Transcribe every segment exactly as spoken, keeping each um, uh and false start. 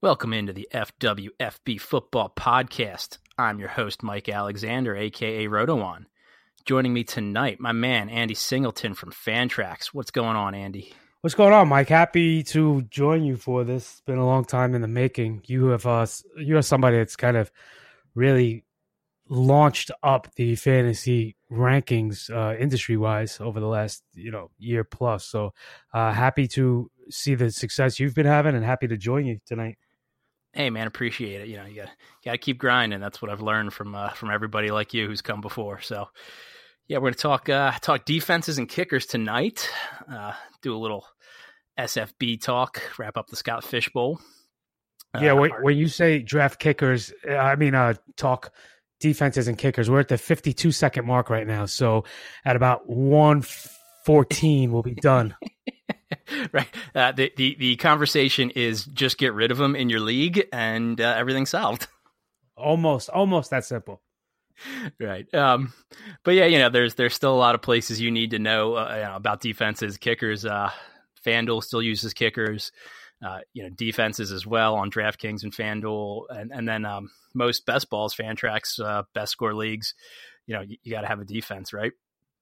Welcome into the F W F B Football Podcast. I'm your host, Mike Alexander, a k a. Rotowan. Joining me tonight, my man, Andy Singleton from Fantrax. What's going on, Andy? What's going on, Mike? Happy to join you for this. It's been a long time in the making. You have uh, you are somebody that's kind of really launched up the fantasy rankings uh, industry-wise over the last you know year plus. So uh, happy to see the success you've been having, and happy to join you tonight. Hey, man, appreciate it. You know, you got got to keep grinding. That's what I've learned from uh, from everybody like you who's come before. So, yeah, we're going to talk uh, talk defenses and kickers tonight. Uh, do a little S F B talk. Wrap up the Scott Fish Bowl. Uh, yeah, when, when you say draft kickers, I mean uh, talk defenses and kickers. We're at the fifty-two second mark right now. So at about one fourteen, we'll be done. Right. Uh, the, the the conversation is just get rid of them in your league and uh, everything's solved. Almost, almost that simple. Right. Um, but yeah, you know, there's there's still a lot of places you need to know, uh, you know about defenses, kickers. Uh, FanDuel still uses kickers, uh, you know, defenses as well on DraftKings and FanDuel, and and then um, most best balls, Fantrax, uh, best score leagues. You know, you, you got to have a defense, right?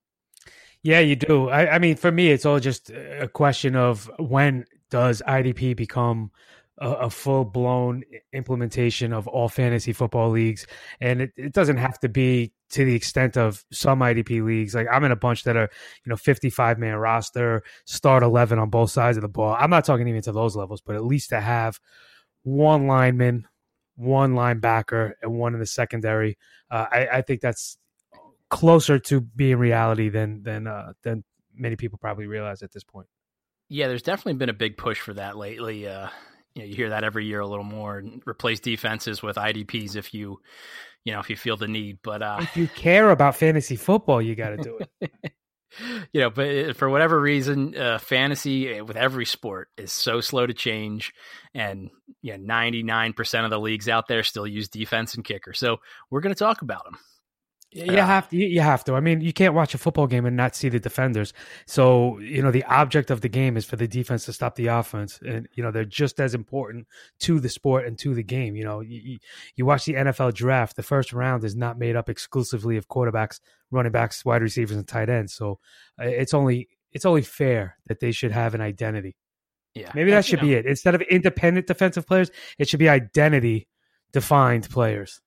Yeah, you do. I, I mean, for me, it's all just a question of when does I D P become a, a full-blown implementation of all fantasy football leagues? And it, it doesn't have to be to the extent of some I D P leagues. Like I'm in a bunch that are, you know, fifty-five man roster, start eleven on both sides of the ball. I'm not talking even to those levels, but at least to have one lineman, one linebacker, and one in the secondary. Uh, I, I think that's closer to being reality than than uh, than many people probably realize at this point. Yeah, there's definitely been a big push for that lately. Uh, you know, you hear that every year a little more, and replace defenses with I D Ps if you, you know, if you feel the need. But uh, if you care about fantasy football, you got to do it. You know, but for whatever reason, uh, fantasy with every sport is so slow to change, and yeah, ninety-nine percent of the leagues out there still use defense and kicker. So we're going to talk about them. You have to. You have to. I mean, you can't watch a football game and not see the defenders. So, you know, the object of the game is for the defense to stop the offense. And, you know, they're just as important to the sport and to the game. You know, you, you watch the N F L draft, the first round is not made up exclusively of quarterbacks, running backs, wide receivers, and tight ends. So it's only it's only fair that they should have an identity. Yeah. Maybe that should be it. Instead of independent defensive players, it should be identity-defined players.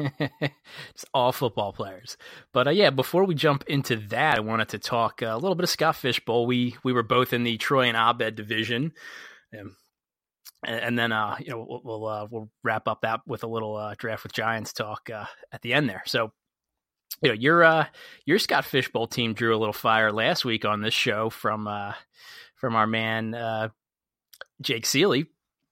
It's all football players. But uh, yeah, before we jump into that, I wanted to talk a little bit of Scott Fish Bowl. We we were both in the Troy and Abed division, um, and, and then uh, you know we'll we'll, uh, we'll wrap up that with a little uh, draft with Giants talk uh, at the end there. So you know your uh, your Scott Fish Bowl team drew a little fire last week on this show from uh, from our man uh, Jake Seeley,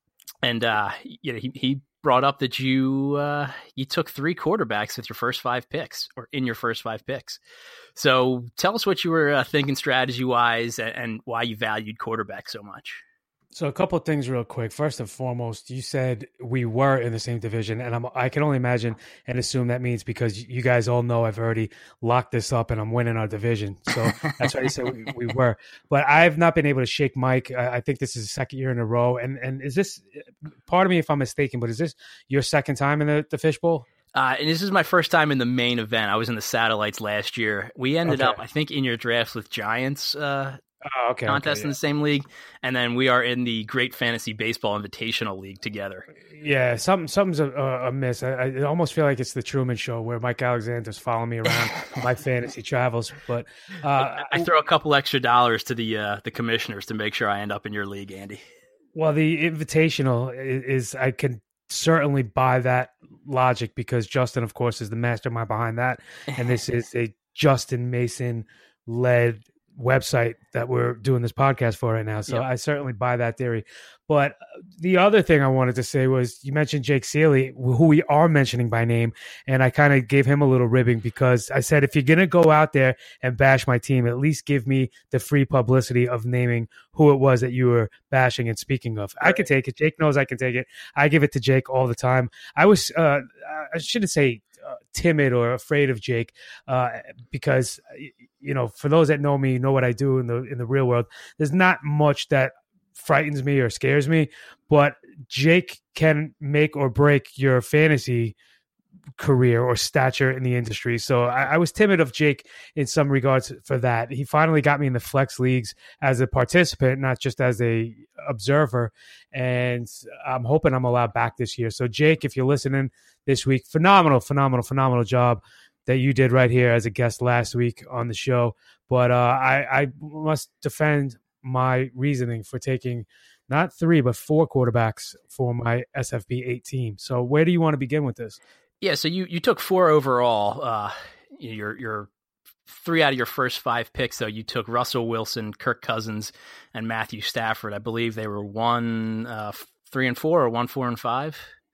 and uh, you know he he. brought up that you uh, you took three quarterbacks with your first five picks, or in your first five picks. So tell us what you were uh, thinking strategy-wise, and, and why you valued quarterback so much. So a couple of things real quick. First and foremost, you said we were in the same division, and I'm, I can only imagine and assume that means because you guys all know I've already locked this up and I'm winning our division. So that's why you said we, we were. But I've not been able to shake Mike. I, I think this is the second year in a row. And and is this, pardon me if I'm mistaken, but is this your second time in the, the Fish Bowl? Uh, and this is my first time in the main event. I was in the satellites last year. We ended okay. up, I think, in your drafts with Giants uh Oh, okay, contest okay, in yeah. the same league, and then we are in the Great Fantasy Baseball Invitational League together. Yeah, something something's a, a miss. I, I almost feel like it's the Truman Show where Mike Alexander's following me around my fantasy travels. But uh, I, I throw a couple extra dollars to the uh, the commissioners to make sure I end up in your league, Andy. Well, the Invitational is, is I can certainly buy that logic because Justin, of course, is the mastermind behind that, and this is a Justin Mason led website that we're doing this podcast for right now. So yep. I certainly buy that theory. But the other thing I wanted to say was you mentioned Jake Seeley, who we are mentioning by name. And I kind of gave him a little ribbing because I said, if you're going to go out there and bash my team, at least give me the free publicity of naming who it was that you were bashing and speaking of. Right. I can take it. Jake knows I can take it. I give it to Jake all the time. I was, uh, I shouldn't say uh, timid or afraid of Jake uh, because, you know, for those that know me, know what I do in the in the real world. There's not much that frightens me or scares me, but Jake can make or break your fantasy career or stature in the industry. So I, I was timid of Jake in some regards for that. He finally got me in the flex leagues as a participant, not just as a observer. And I'm hoping I'm allowed back this year. So Jake, if you're listening this week, phenomenal, phenomenal, phenomenal job that you did right here as a guest last week on the show. But uh, I, I must defend my reasoning for taking not three, but four quarterbacks for my S F B eight team. So where do you want to begin with this? Yeah, so you, you took four overall. Uh, your your three out of your first five picks, though, you took Russell Wilson, Kirk Cousins, and Matthew Stafford. I believe they were one, uh, three and four, or one, four and five.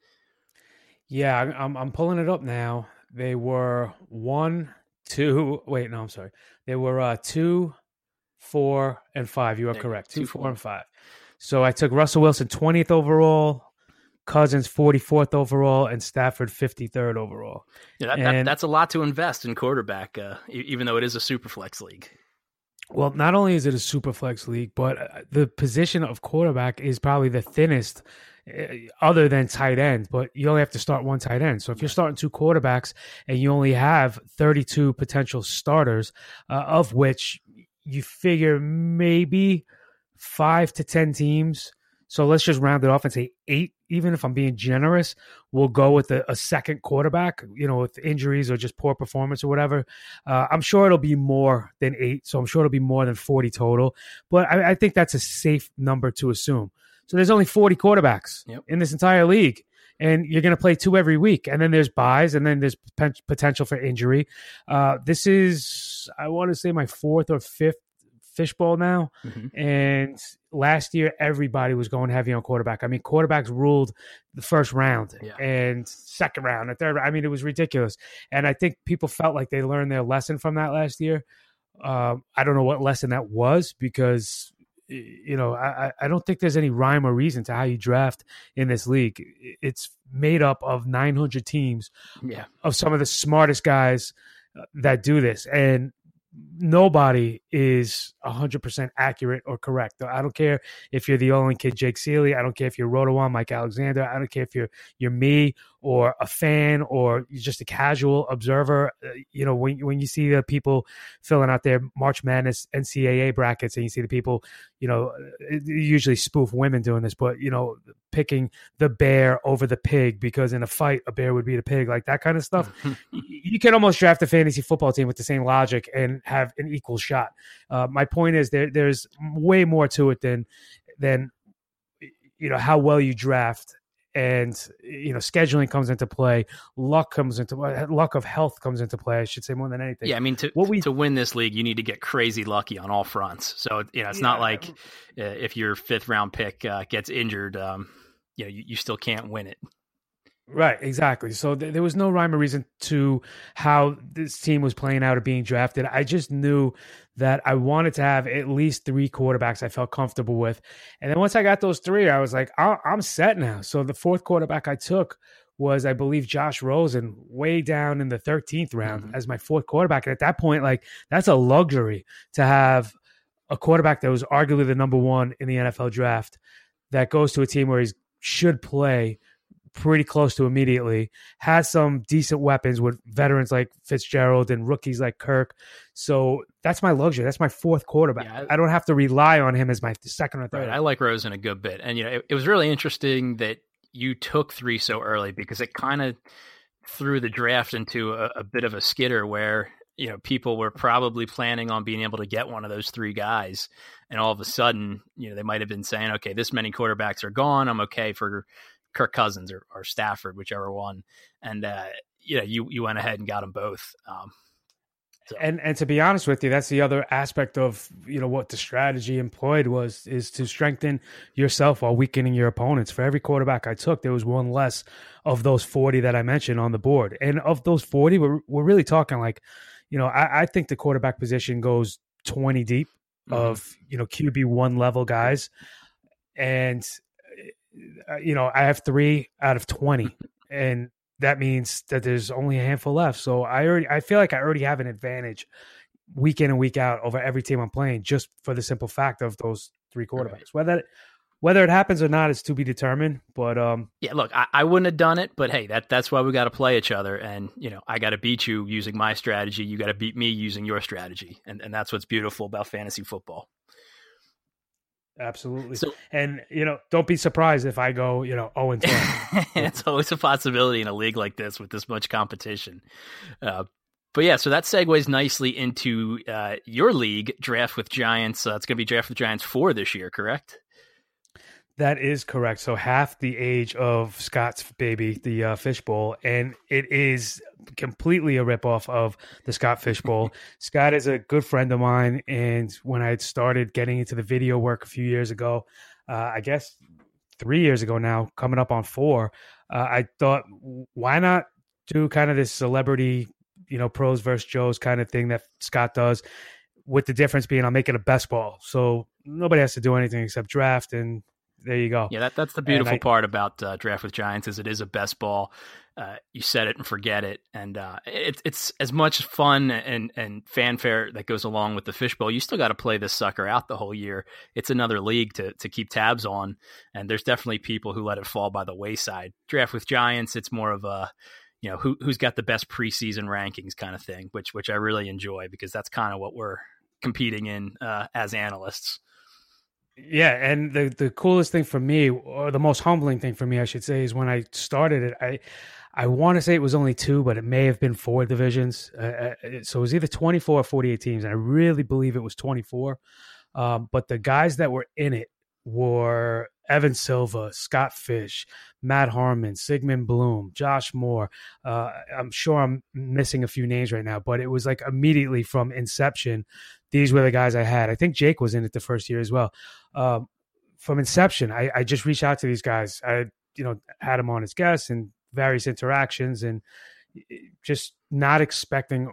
Yeah, I'm I'm pulling it up now. They were one, two. Wait, no, I'm sorry. They were uh, two, four, and five. You are there correct. Two, two four, four, and five. So I took Russell Wilson twentieth overall, Cousins forty-fourth overall, and Stafford fifty-third overall. Yeah, that, and, that, that's a lot to invest in quarterback, uh, even though it is a super flex league. Well, not only is it a super flex league, but the position of quarterback is probably the thinnest other than tight end, but you only have to start one tight end. So if you're starting two quarterbacks and you only have thirty-two potential starters, uh, of which you figure maybe five to ten teams. So let's just round it off and say eight, even if I'm being generous, we'll go with a, a second quarterback, you know, with injuries or just poor performance or whatever. Uh, I'm sure it'll be more than eight. So I'm sure it'll be more than forty total. But I, I think that's a safe number to assume. So there's only forty quarterbacks yep. in this entire league. And you're going to play two every week. And then there's buys, and then there's potential for injury. Uh, this is, I want to say, my fourth or fifth fishbowl now. Mm-hmm. And last year, everybody was going heavy on quarterback. I mean, quarterbacks ruled the first round yeah. and second round and third. I mean, it was ridiculous. And I think people felt like they learned their lesson from that last year. Um, I don't know what lesson that was because, you know, I, I don't think there's any rhyme or reason to how you draft in this league. It's made up of nine hundred teams yeah. of some of the smartest guys that do this. And nobody is one hundred percent accurate or correct. I don't care if you're the Olin kid, Jake Seeley. I don't care if you're Rotowan, Mike Alexander. I don't care if you're you're me or a fan or you're just a casual observer. Uh, you know, when when you see the people filling out their March Madness N C double A brackets and you see the people, you know, usually spoof women doing this, but, you know, picking the bear over the pig because in a fight, a bear would beat a pig, like that kind of stuff. You can almost draft a fantasy football team with the same logic and have an equal shot. Uh, my point is there there's way more to it than than you know how well you draft, and you know scheduling comes into play, luck comes into luck of health comes into play. I should say more than anything. Yeah, I mean to what we, to win this league, you need to get crazy lucky on all fronts. So you know it's yeah, not like uh, if your fifth round pick uh, gets injured, um, you know you, you still can't win it. Right, exactly. So th- there was no rhyme or reason to how this team was playing out or being drafted. I just knew that I wanted to have at least three quarterbacks I felt comfortable with. And then once I got those three, I was like, I- I'm set now. So the fourth quarterback I took was, I believe, Josh Rosen, way down in the thirteenth round mm-hmm. as my fourth quarterback. And at that point, like, that's a luxury to have a quarterback that was arguably the number one in the N F L draft that goes to a team where he should play pretty close to immediately, has some decent weapons with veterans like Fitzgerald and rookies like Kirk. So that's my luxury. That's my fourth quarterback. Yeah, I, I don't have to rely on him as my second or third. Right. I like Rosen a good bit. And, you know, it, it was really interesting that you took three so early because it kind of threw the draft into a, a bit of a skitter where, you know, people were probably planning on being able to get one of those three guys. And all of a sudden, you know, they might have been saying, okay, this many quarterbacks are gone. I'm okay for Kirk Cousins or, or Stafford, whichever one. And, uh, you know, you, you went ahead and got them both. Um, so. And and to be honest with you, that's the other aspect of, you know, what the strategy employed was, is to strengthen yourself while weakening your opponents. For every quarterback I took, there was one less of those forty that I mentioned on the board. And of those forty, we're, we're really talking like, you know, I, I think the quarterback position goes twenty deep mm-hmm. of, you know, Q B one level guys. And you know, I have three out of twenty, and that means that there's only a handful left. So I already, I feel like I already have an advantage week in and week out over every team I'm playing, just for the simple fact of those three quarterbacks. Right. Whether whether it happens or not is to be determined. But um, yeah, look, I, I wouldn't have done it, but hey, that that's why we got to play each other. And you know, I got to beat you using my strategy. You got to beat me using your strategy, and and that's what's beautiful about fantasy football. Absolutely. So, and, you know, don't be surprised if I go, you know, oh and twelve. It's always a possibility in a league like this with this much competition. Uh, but yeah, so that segues nicely into uh, your league, Draft with Giants. Uh, it's going to be Draft with Giants four this year, correct? That is correct. So half the age of Scott's baby, the uh, Fishbowl, and it is completely a ripoff of the Scott Fishbowl. Scott is a good friend of mine, and when I started getting into the video work a few years ago, uh, I guess three years ago now, coming up on four, uh, I thought, why not do kind of this celebrity, you know, pros versus Joes kind of thing that Scott does, with the difference being I'm making a best ball, so nobody has to do anything except draft, and there you go. Yeah, that, that's the beautiful I, part about uh, Draft with Giants is it is a best ball. Uh, you set it and forget it. And uh, it, it's as much fun and, and fanfare that goes along with the Fishbowl. You still got to play this sucker out the whole year. It's another league to to keep tabs on. And there's definitely people who let it fall by the wayside. Draft with Giants, it's more of a, you know, who, who's got the best preseason rankings kind of thing, which, which I really enjoy because that's kind of what we're competing in uh, as analysts. Yeah, and the the coolest thing for me, or the most humbling thing for me, I should say, is when I started it. I I want to say it was only two, but it may have been four divisions. Uh, so it was either twenty-four or forty-eight teams, and I really believe it was twenty-four. Um, but the guys that were in it were Evan Silva, Scott Fish, Matt Harmon, Sigmund Bloom, Josh Moore. Uh, I'm sure I'm missing a few names right now, but it was like immediately from inception, these were the guys I had. I think Jake was in it the first year as well. Um, from inception, I, I just reached out to these guys. I, you know, had them on as guests and various interactions, and just not expecting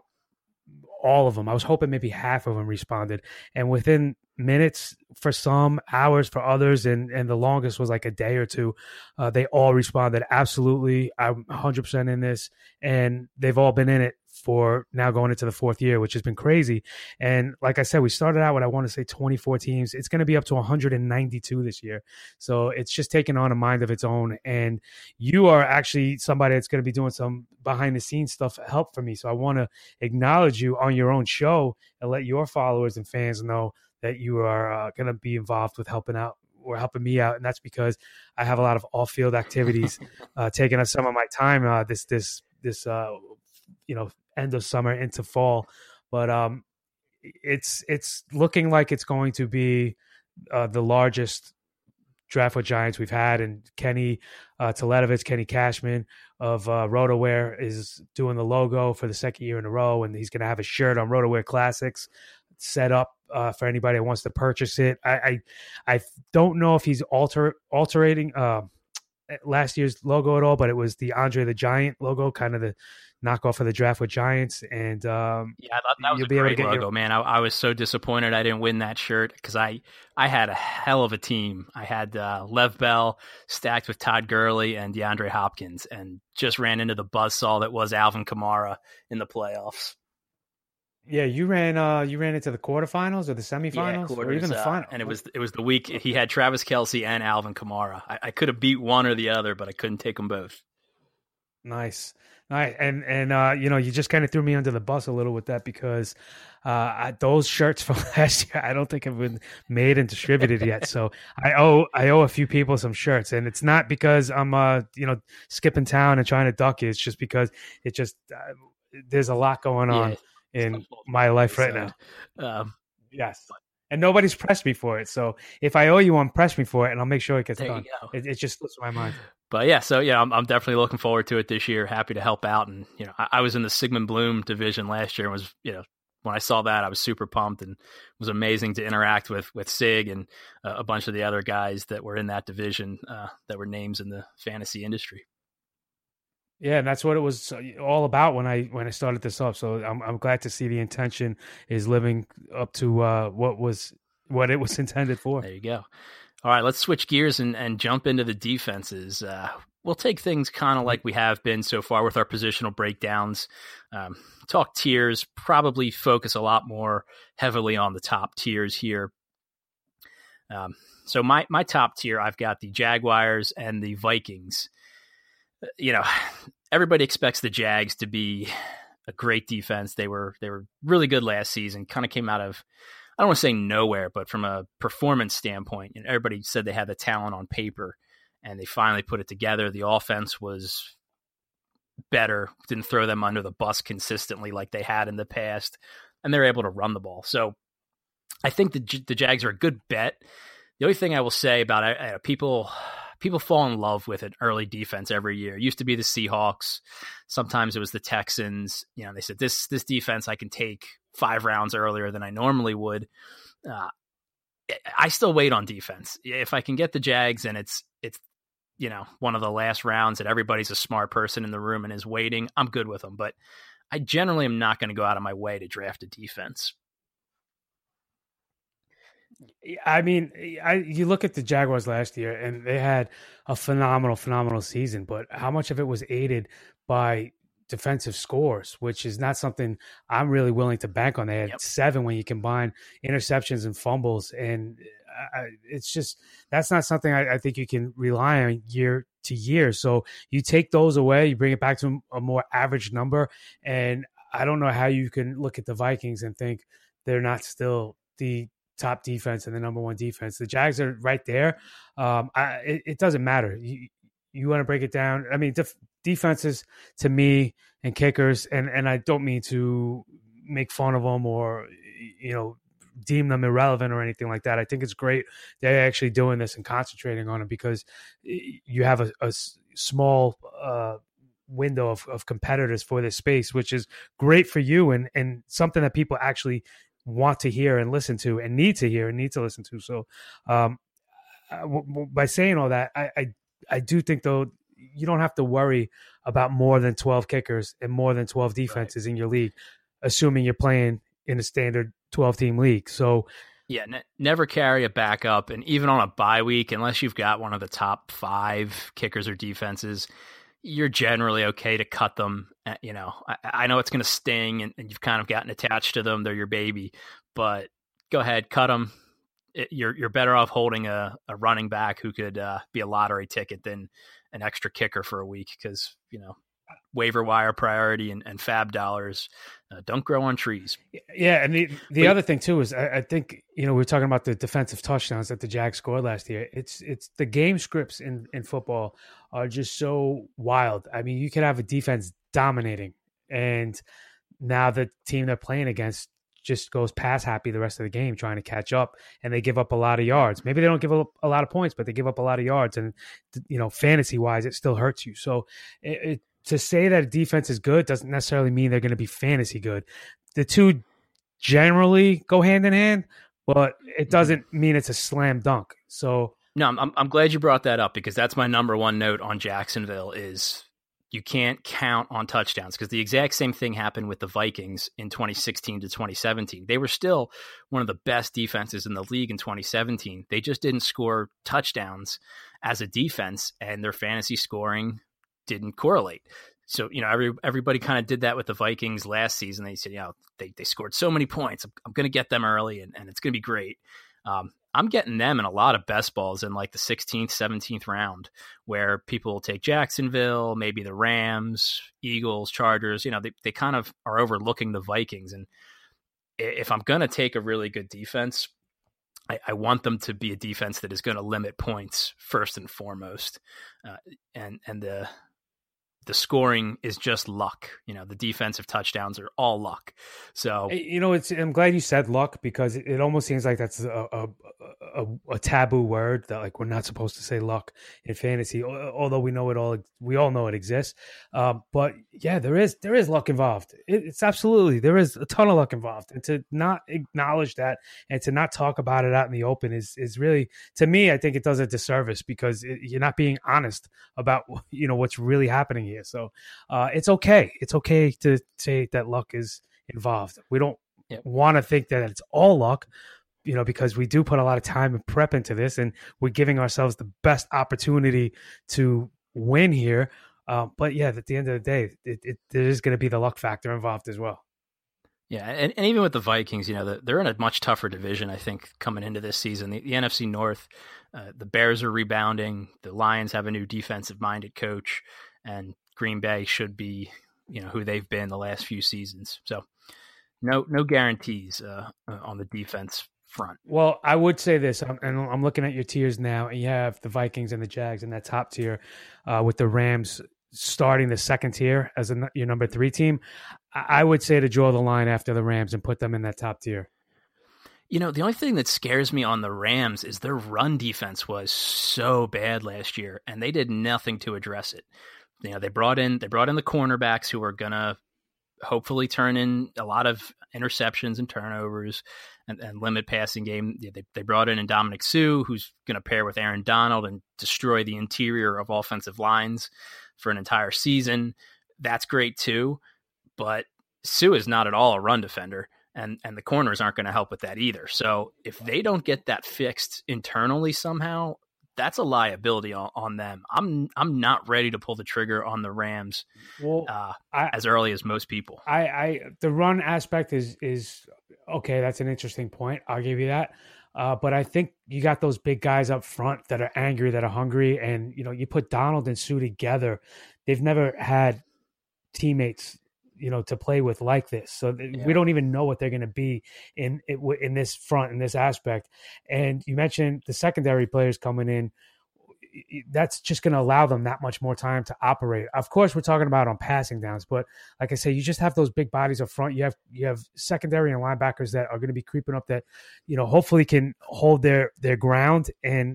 all of them. I was hoping maybe half of them responded, and within minutes for some, hours for others, and and the longest was like a day or two, uh, they all responded. Absolutely, I'm one hundred percent in this, and they've all been in it for now going into the fourth year, which has been crazy. And like I said, we started out with, I want to say twenty-four teams. It's going to be up to one hundred ninety-two this year. So it's just taken on a mind of its own. And you are actually somebody that's going to be doing some behind the scenes stuff help for me. So I want to acknowledge you on your own show and let your followers and fans know that you are uh, going to be involved with helping out or helping me out. And that's because I have a lot of off field activities uh, taking up some of my time uh, this, this, this, uh, you know, end of summer into fall. But um, it's, it's looking like it's going to be uh, the largest Draft with Giants we've had. And Kenny uh, Toledovich, Kenny Cashman of uh, RotoWare is doing the logo for the second year in a row. And he's going to have a shirt on RotoWare Classics set up uh, for anybody that wants to purchase it. I, I, I don't know if he's alter alterating uh, last year's logo at all, but it was the Andre the Giant logo, kind of the knockoff of the Draft with Giants. And um, yeah, I thought that was you'll a be great able to get logo, your... man. I, I was so disappointed I didn't win that shirt because I, I had a hell of a team. I had uh, Lev Bell stacked with Todd Gurley and DeAndre Hopkins, and just ran into the buzzsaw that was Alvin Kamara in the playoffs. Yeah, you ran uh you ran into the quarterfinals or the semifinals yeah, quarters, or even the uh, final. And it was it was the week he had Travis Kelce and Alvin Kamara. I, I could have beat one or the other, but I couldn't take them both. Nice. Nice. And and uh, you know, you just kind of threw me under the bus a little with that because uh I, those shirts from last year I don't think have been made and distributed yet. So I owe I owe a few people some shirts, and it's not because I'm uh you know skipping town and trying to duck you. It's just because it just uh, there's a lot going on. Yeah. In my life right so, now. Um, yes. And nobody's pressed me for it. So if I owe you one, press me for it, and I'll make sure it gets there done. It, it just slips my mind. But yeah, so yeah, I'm, I'm definitely looking forward to it this year. Happy to help out. And, you know, I, I was in the Sigmund Bloom division last year and was, you know, when I saw that, I was super pumped, and it was amazing to interact with, with Sig and uh, a bunch of the other guys that were in that division uh, that were names in the fantasy industry. Yeah, and that's what it was all about when I when I started this up. So I'm I'm glad to see the intention is living up to uh, what was what it was intended for. There you go. All right, let's switch gears and, and jump into the defenses. Uh, we'll take things kind of like we have been so far with our positional breakdowns. Um, talk tiers, probably focus a lot more heavily on the top tiers here. Um, so my my top tier, I've got the Jaguars and the Vikings. You know, everybody expects the Jags to be a great defense. They were they were really good last season. Kind of came out of, I don't want to say nowhere, but from a performance standpoint, and everybody said they had the talent on paper, and they finally put it together. The offense was better, didn't throw them under the bus consistently like they had in the past, and they're able to run the ball. So I think the the Jags are a good bet. The only thing I will say about it, uh, people people fall in love with an early defense every year. It used to be the Seahawks. Sometimes it was the Texans. You know, they said this this defense I can take five rounds earlier than I normally would. Uh, I still wait on defense. If I can get the Jags and it's it's you know one of the last rounds and everybody's a smart person in the room and is waiting, I'm good with them. But I generally am not going to go out of my way to draft a defense. I mean, I, you look at the Jaguars last year, and they had a phenomenal, phenomenal season. But how much of it was aided by defensive scores, which is not something I'm really willing to bank on. They had yep. seven when you combine interceptions and fumbles, and I, it's just that's not something I, I think you can rely on year to year. So you take those away, you bring it back to a more average number, and I don't know how you can look at the Vikings and think they're not still the top defense and the number one defense. The Jags are right there. Um, I, it, it doesn't matter. You, you want to break it down. I mean, def, defenses to me and kickers, and, and I don't mean to make fun of them or, you know, deem them irrelevant or anything like that. I think it's great they're actually doing this and concentrating on them because you have a, a small uh, window of, of competitors for this space, which is great for you and, and something that people actually want to hear and listen to and need to hear and need to listen to. So um, by saying all that, I, I, I do think though, you don't have to worry about more than twelve kickers and more than twelve defenses right. in your league, assuming you're playing in a standard twelve team league. So yeah, ne- never carry a backup. And even on a bye week, unless you've got one of the top five kickers or defenses, you're generally okay to cut them. You know, I, I know it's going to sting and, and you've kind of gotten attached to them. They're your baby, but go ahead, cut them. It, you're, you're better off holding a, a running back who could uh, be a lottery ticket than an extra kicker for a week. Cause you know, waiver wire priority and, and fab dollars uh, don't grow on trees. Yeah. And the, the but, other thing too, is I, I think, you know, we we're talking about the defensive touchdowns that the Jags scored last year. It's, it's the game scripts in, in football are just so wild. I mean, you could have a defense dominating and now the team they're playing against just goes pass happy the rest of the game trying to catch up, and they give up a lot of yards. Maybe they don't give up a lot of points, but they give up a lot of yards, and you know, fantasy wise, it still hurts you. So it, it, to say that a defense is good doesn't necessarily mean they're going to be fantasy good. The two generally go hand in hand, but it doesn't mean it's a slam dunk. So no, I'm I'm glad you brought that up because that's my number one note on Jacksonville is you can't count on touchdowns because the exact same thing happened with the Vikings in twenty sixteen to twenty seventeen. They were still one of the best defenses in the league in twenty seventeen. They just didn't score touchdowns as a defense, and their fantasy scoring didn't correlate. So, you know, every, everybody kind of did that with the Vikings last season. They said, you know, they, they scored so many points. I'm, I'm going to get them early, and, and it's going to be great. Um, I'm getting them in a lot of best balls in like the sixteenth, seventeenth round where people will take Jacksonville, maybe the Rams, Eagles, Chargers. You know, they, they kind of are overlooking the Vikings. And if I'm going to take a really good defense, I, I want them to be a defense that is going to limit points first and foremost. Uh, and, and the, the scoring is just luck. You know, the defensive touchdowns are all luck. So, you know, it's, I'm glad you said luck because it, it almost seems like that's a, a, a, a taboo word that like, we're not supposed to say luck in fantasy, although we know it all, we all know it exists. Um, but yeah, there is, there is luck involved. It, it's absolutely, there is a ton of luck involved, and to not acknowledge that and to not talk about it out in the open is, is really, to me, I think it does a disservice because it, you're not being honest about, you know, what's really happening here. So uh, it's okay. It's okay to say that luck is involved. We don't yep. want to think that it's all luck, you know, because we do put a lot of time and prep into this, and we're giving ourselves the best opportunity to win here. Uh, but yeah, at the end of the day, it, it, there is going to be the luck factor involved as well. Yeah, and, and even with the Vikings, you know, they're in a much tougher division, I think, coming into this season. The, the N F C North, uh, the Bears are rebounding. The Lions have a new defensive-minded coach, and Green Bay should be, you know, who they've been the last few seasons. So no no guarantees uh, on the defense front. Well, I would say this, and I'm looking at your tiers now, and you have the Vikings and the Jags in that top tier uh, with the Rams starting the second tier as a, your number three team. I would say to draw the line after the Rams and put them in that top tier. You know, the only thing that scares me on the Rams is their run defense was so bad last year, and they did nothing to address it. You know, they brought in they brought in the cornerbacks who are gonna hopefully turn in a lot of interceptions and turnovers and, and limit passing game. They they brought in Dominic Sue, who's going to pair with Aaron Donald and destroy the interior of offensive lines for an entire season. That's great too. But Sue is not at all a run defender, and, and the corners aren't going to help with that either. So if they don't get that fixed internally somehow, that's a liability on, on them. I'm I'm not ready to pull the trigger on the Rams well, uh, I, as early as most people. I, I the run aspect is is okay. That's an interesting point. I'll give you that. Uh, but I think you got those big guys up front that are angry, that are hungry, and you know you put Donald and Sue together. They've never had teammates, you know, to play with like this. So th- yeah. we don't even know what they're going to be in, in this front, in this aspect. And you mentioned the secondary players coming in. That's just going to allow them that much more time to operate. Of course, we're talking about on passing downs, but like I say, you just have those big bodies up front. You have, you have secondary and linebackers that are going to be creeping up that, you know, hopefully can hold their, their ground. And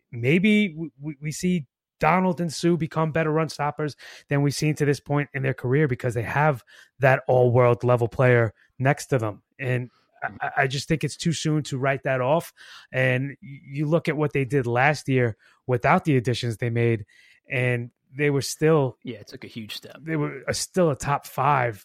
maybe we, we see Donald and Sue become better run stoppers than we've seen to this point in their career because they have that all-world level player next to them. And I, I just think it's too soon to write that off. And you look at what they did last year without the additions they made, and they were still – yeah, it took a huge step. They were a, still a top five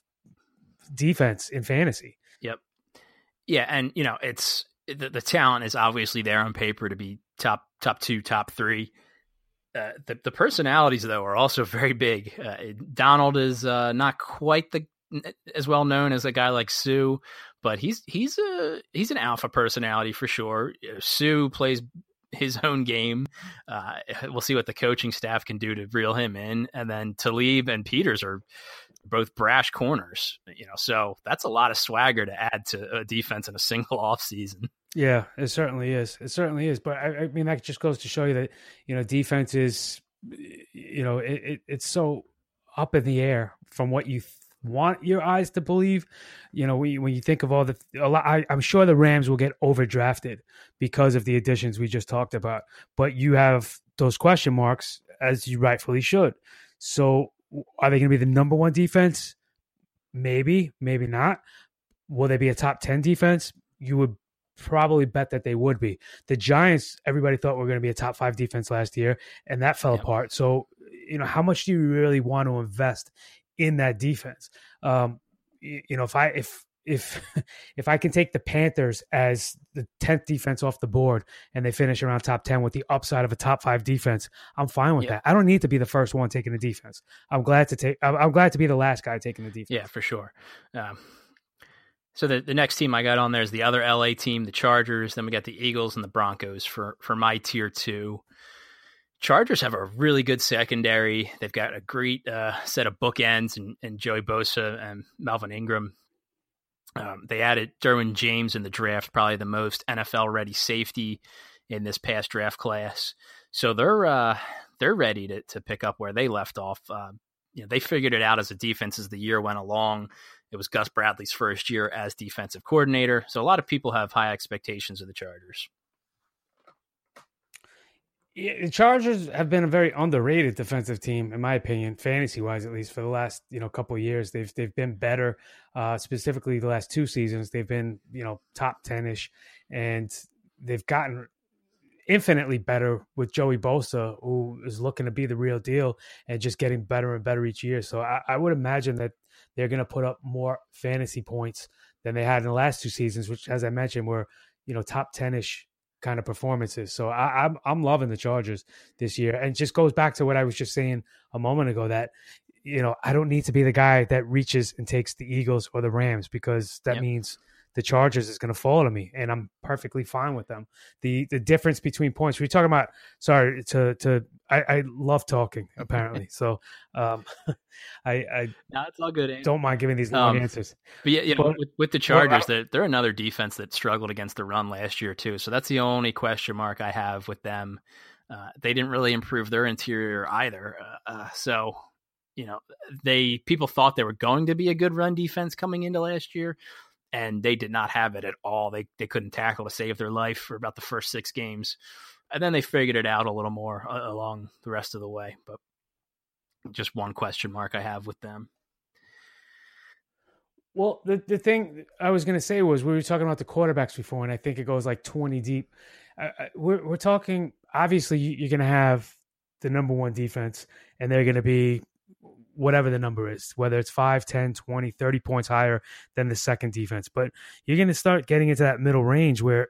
defense in fantasy. Yep. Yeah, and, you know, it's the, the talent is obviously there on paper to be top top two, top three. Uh, the, the personalities, though, are also very big. Uh, Donald is uh, not quite the as well known as a guy like Sue, but he's he's a he's an alpha personality for sure. Sue plays his own game. Uh, we'll see what the coaching staff can do to reel him in, and then Talib and Peters are both brash corners. You know, so that's a lot of swagger to add to a defense in a single off season. Yeah, it certainly is. It certainly is. But I, I mean, that just goes to show you that, you know, defense is, you know, it, it, it's so up in the air from what you th- want your eyes to believe. You know, when you, when you think of all the, a lot, I, I'm sure the Rams will get overdrafted because of the additions we just talked about. But you have those question marks, as you rightfully should. So are they going to be the number one defense? Maybe, maybe not. Will they be a top ten defense? You would probably bet that they would be. The Giants, everybody thought were going to be a top five defense last year, and that fell yep. apart. So, you know, how much do you really want to invest in that defense? Um, you, you know, if I if if if I can take the Panthers as the tenth defense off the board and they finish around top ten with the upside of a top five defense, I'm fine with yep. that. I don't need to be the first one taking the defense. I'm glad to take. I'm, I'm glad to be the last guy taking the defense. Yeah, for sure. Um, So the, the next team I got on there is the other L A team, the Chargers. Then we got the Eagles and the Broncos for, for my tier two. Chargers have a really good secondary. They've got a great uh, set of bookends and, and Joey Bosa and Melvin Ingram. Um, they added Derwin James in the draft, probably the most N F L-ready safety in this past draft class. So they're uh, they're ready to to pick up where they left off. Uh, you know, they figured it out as a defense as the year went along. It was Gus Bradley's first year as defensive coordinator. So a lot of people have high expectations of the Chargers. Yeah, the Chargers have been a very underrated defensive team, in my opinion, fantasy-wise at least, for the last you know couple of years. They've they've been better, uh, specifically the last two seasons. They've been you know top ten-ish, and they've gotten infinitely better with Joey Bosa, who is looking to be the real deal and just getting better and better each year. So I, I would imagine that they're going to put up more fantasy points than they had in the last two seasons, which, as I mentioned, were you know top ten-ish kind of performances. So I, I'm I'm loving the Chargers this year, and it just goes back to what I was just saying a moment ago, that you know, I don't need to be the guy that reaches and takes the Eagles or the Rams, because that Yep. means the Chargers is going to fall to me, and I'm perfectly fine with them. The the difference between points, we're talking about, sorry, to, to I, I love talking, apparently. so um, I, I no, it's all good. Andy. don't mind giving these long Um, answers. But yeah, you know, But- with, with the Chargers, well, they're, they're another defense that struggled against the run last year too. So that's the only question mark I have with them. Uh, they didn't really improve their interior either. Uh, uh, so, you know, they people thought they were going to be a good run defense coming into last year, and they did not have it at all. They they couldn't tackle to save their life for about the first six games, and then they figured it out a little more uh, along the rest of the way. But just one question mark I have with them. Well, the, the thing I was going to say was, we were talking about the quarterbacks before, and I think it goes like twenty deep. I, I, we're, we're talking, obviously, you're going to have the number one defense, and they're going to be whatever the number is, whether it's five, ten, twenty, thirty points higher than the second defense. But you're going to start getting into that middle range where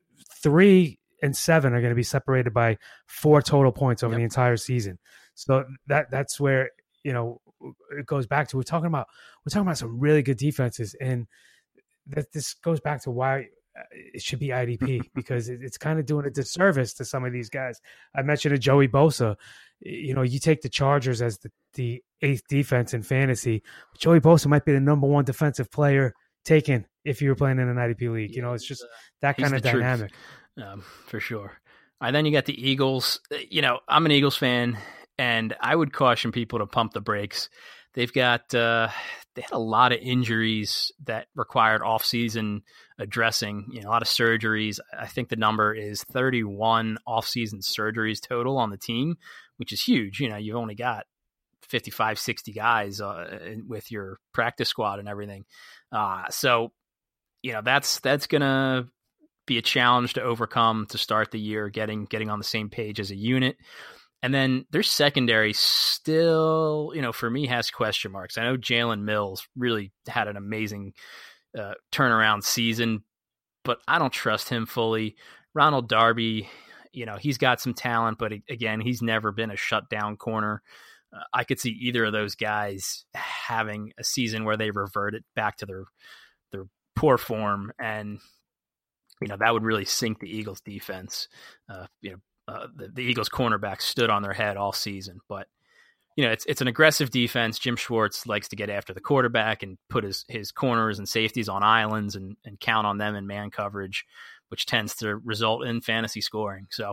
three and seven are going to be separated by four total points over Yep. the entire season. So that that's where, you know, it goes back to, we're talking about, we're talking about some really good defenses. And that this goes back to why it should be I D P, because it, it's kind of doing a disservice to some of these guys. I mentioned a Joey Bosa. You know, you take the Chargers as the, the eighth defense in fantasy. Joey Bosa might be the number one defensive player taken if you were playing in an I D P league. You know, it's just that He's kind of the truth. dynamic. Um, for sure. All right, then you got the Eagles. You know, I'm an Eagles fan, and I would caution people to pump the brakes. They've got uh, they had a lot of injuries that required off-season addressing. You know, a lot of surgeries. I think the number is thirty-one off-season surgeries total on the team, which is huge. You know, you've only got fifty-five, sixty guys uh, with your practice squad and everything. Uh, so, you know, that's that's gonna be a challenge to overcome to start the year, getting getting on the same page as a unit. And then their secondary still, you know, for me has question marks. I know Jalen Mills really had an amazing uh, turnaround season, but I don't trust him fully. Ronald Darby, you know, he's got some talent, but again, he's never been a shutdown corner. Uh, I could see either of those guys having a season where they reverted back to their their poor form, and you know, that would really sink the Eagles defense. Uh, you know, uh, the, the Eagles cornerbacks stood on their head all season, but you know, it's it's an aggressive defense. Jim Schwartz likes to get after the quarterback and put his, his corners and safeties on islands and, and count on them in man coverage, which tends to result in fantasy scoring. So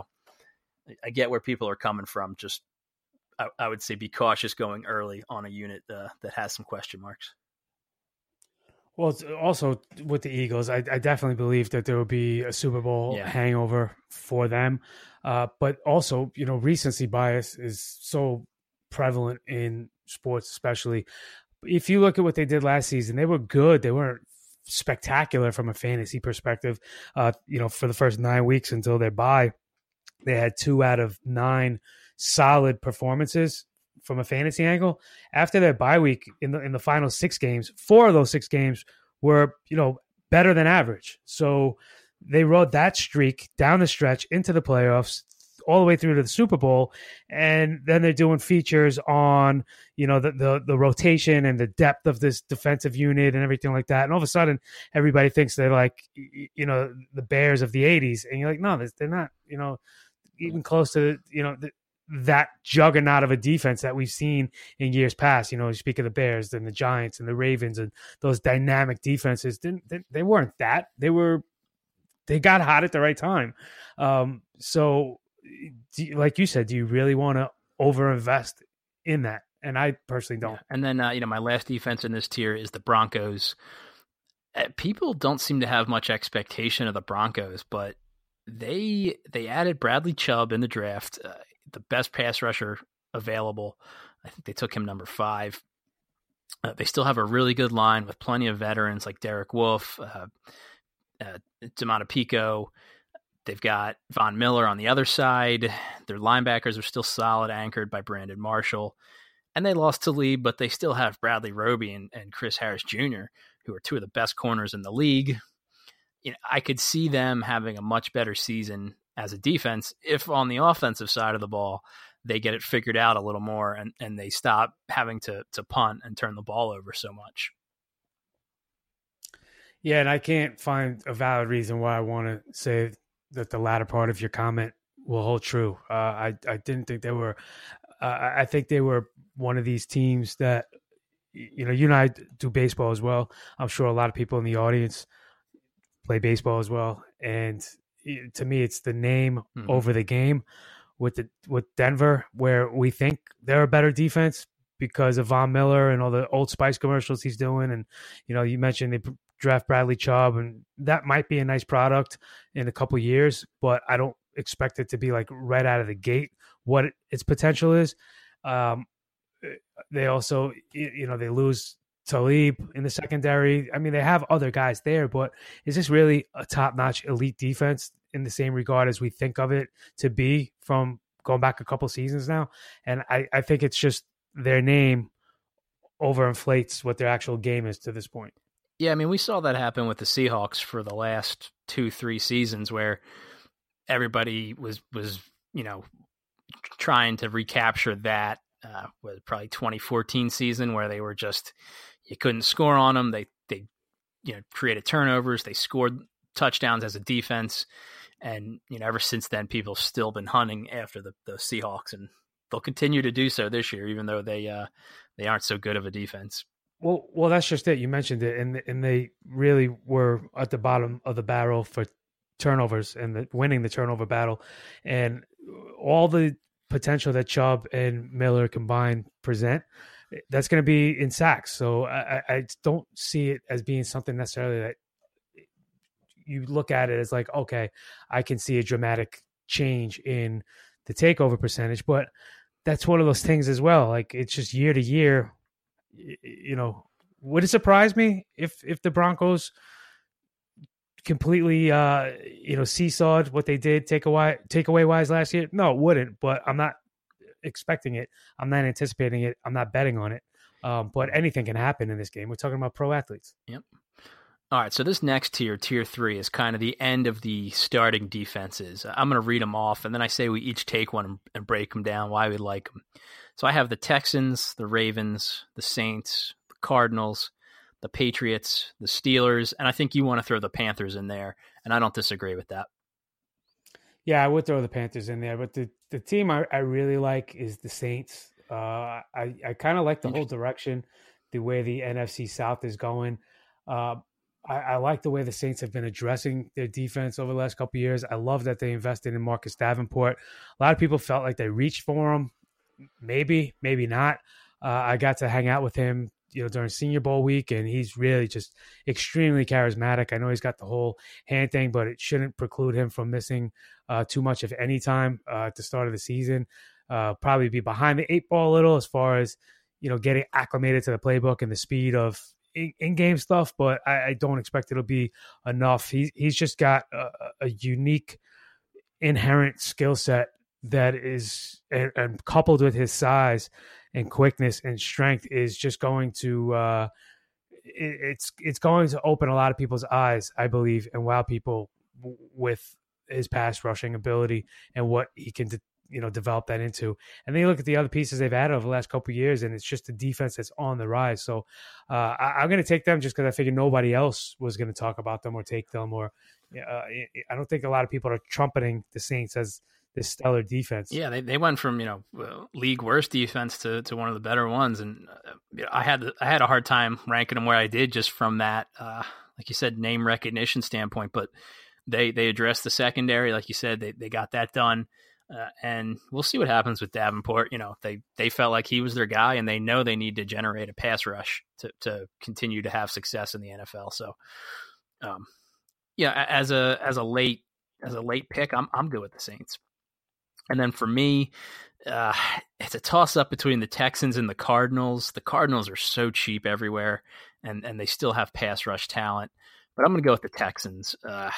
I get where people are coming from. Just, I, I would say be cautious going early on a unit uh, that has some question marks. Well, it's also with the Eagles, I, I definitely believe that there will be a Super Bowl Yeah. hangover for them. Uh, but also, you know, recency bias is so prevalent in sports, especially. If you look at what they did last season, they were good. They weren't spectacular from a fantasy perspective. Uh, you know, for the first nine weeks until their bye, they had two out of nine solid performances from a fantasy angle. After their bye week, in the in the final six games, four of those six games were, you know, better than average. So they rode that streak down the stretch into the playoffs, all the way through to the Super Bowl, and then they're doing features on, you know, the the, the rotation and the depth of this defensive unit and everything like that. And all of a sudden, everybody thinks they're like, you know, the Bears of the eighties, and you're like, no, they're not, you know, even close to, you know, the, that juggernaut of a defense that we've seen in years past. You know, you speak of the Bears and the Giants and the Ravens and those dynamic defenses. Didn't they, they weren't that. They were, they got hot at the right time. Um, so, do you, like you said, do you really want to overinvest in that? And I personally don't. Yeah. And then, uh, you know, my last defense in this tier is the Broncos. Uh, people don't seem to have much expectation of the Broncos, but they they added Bradley Chubb in the draft. Uh, the best pass rusher available. I think they took him number five. Uh, they still have a really good line with plenty of veterans like Derek Wolfe, uh, uh, Demonte Pico. They've got Von Miller on the other side. Their linebackers are still solid, anchored by Brandon Marshall. And they lost to Lee, but they still have Bradley Roby and, and Chris Harris Junior, who are two of the best corners in the league. You know, I could see them having a much better season as a defense if on the offensive side of the ball they get it figured out a little more and, and they stop having to, to punt and turn the ball over so much. Yeah, and I can't find a valid reason why I want to say that the latter part of your comment will hold true. Uh, I I didn't think they were. Uh, I think they were one of these teams that, you know, you and I do baseball as well. I'm sure a lot of people in the audience play baseball as well, and to me, it's the name mm-hmm. over the game. With the with Denver, where we think they're a better defense because of Von Miller and all the Old Spice commercials he's doing, and you know, you mentioned they draft Bradley Chubb, and that might be a nice product in a couple years, but I don't expect it to be like right out of the gate what its potential is. Um, they also, you know, they lose Talib in the secondary. I mean, they have other guys there, but is this really a top-notch elite defense in the same regard as we think of it to be from going back a couple seasons now? And I, I think it's just their name overinflates what their actual game is to this point. Yeah, I mean, we saw that happen with the Seahawks for the last two, three seasons where everybody was, was you know, trying to recapture that, uh, was probably twenty fourteen season where they were just, you couldn't score on them. They, they, you know, created turnovers. They scored touchdowns as a defense. And, you know, ever since then, people have still been hunting after the, the Seahawks, and they'll continue to do so this year, even though they, uh, they aren't so good of a defense. Well, well, that's just it. You mentioned it, and and they really were at the bottom of the barrel for turnovers and the, winning the turnover battle, and all the potential that Chubb and Miller combined present, that's going to be in sacks. So I, I don't see it as being something necessarily that you look at it as like, okay, I can see a dramatic change in the takeover percentage, but that's one of those things as well. Like, it's just year to year. You know, would it surprise me if if the Broncos completely, uh, you know, seesawed what they did take away takeaway wise last year? No, it wouldn't. But I'm not expecting it. I'm not anticipating it. I'm not betting on it. Um, but anything can happen in this game. We're talking about pro athletes. Yep. All right, so this next tier, tier three, is kind of the end of the starting defenses. I'm going to read them off, and then I say we each take one and break them down, why we like them. So I have the Texans, the Ravens, the Saints, the Cardinals, the Patriots, the Steelers, and I think you want to throw the Panthers in there, and I don't disagree with that. Yeah, I would throw the Panthers in there, but the, the team I, I really like is the Saints. Uh, I, I kind of like the whole direction, the way the N F C South is going. Uh, I, I like the way the Saints have been addressing their defense over the last couple of years. I love that they invested in Marcus Davenport. A lot of people felt like they reached for him. Maybe, maybe not. Uh, I got to hang out with him, you know, during Senior Bowl week, and he's really just extremely charismatic. I know he's got the whole hand thing, but it shouldn't preclude him from missing uh, too much of any time uh, at the start of the season. Uh, probably be behind the eight ball a little as far as, you know, getting acclimated to the playbook and the speed of in- in-game stuff, but I, I don't expect it'll be enough. He, he's just got a, a unique inherent skill set that is, and, and coupled with his size and quickness and strength, is just going to uh, it, it's it's going to open a lot of people's eyes, I believe, and wow people w- with his pass rushing ability and what he can de- you know develop that into. And then you look at the other pieces they've added over the last couple of years, and it's just a defense that's on the rise. So uh, I, I'm going to take them just because I figured nobody else was going to talk about them or take them, or uh, I don't think a lot of people are trumpeting the Saints as this stellar defense. Yeah, they, they went from, you know, league worst defense to, to one of the better ones. And uh, you know, I had I had a hard time ranking them where I did just from that, uh, like you said, name recognition standpoint. But they, they addressed the secondary. Like you said, they, they got that done. Uh, and we'll see what happens with Davenport. You know, they, they felt like he was their guy, and they know they need to generate a pass rush to, to continue to have success in the N F L. So, um, yeah, as a as a late as a late pick, I'm I'm good with the Saints. And then for me, uh, it's a toss-up between the Texans and the Cardinals. The Cardinals are so cheap everywhere, and, and they still have pass rush talent. But I'm going to go with the Texans. Uh,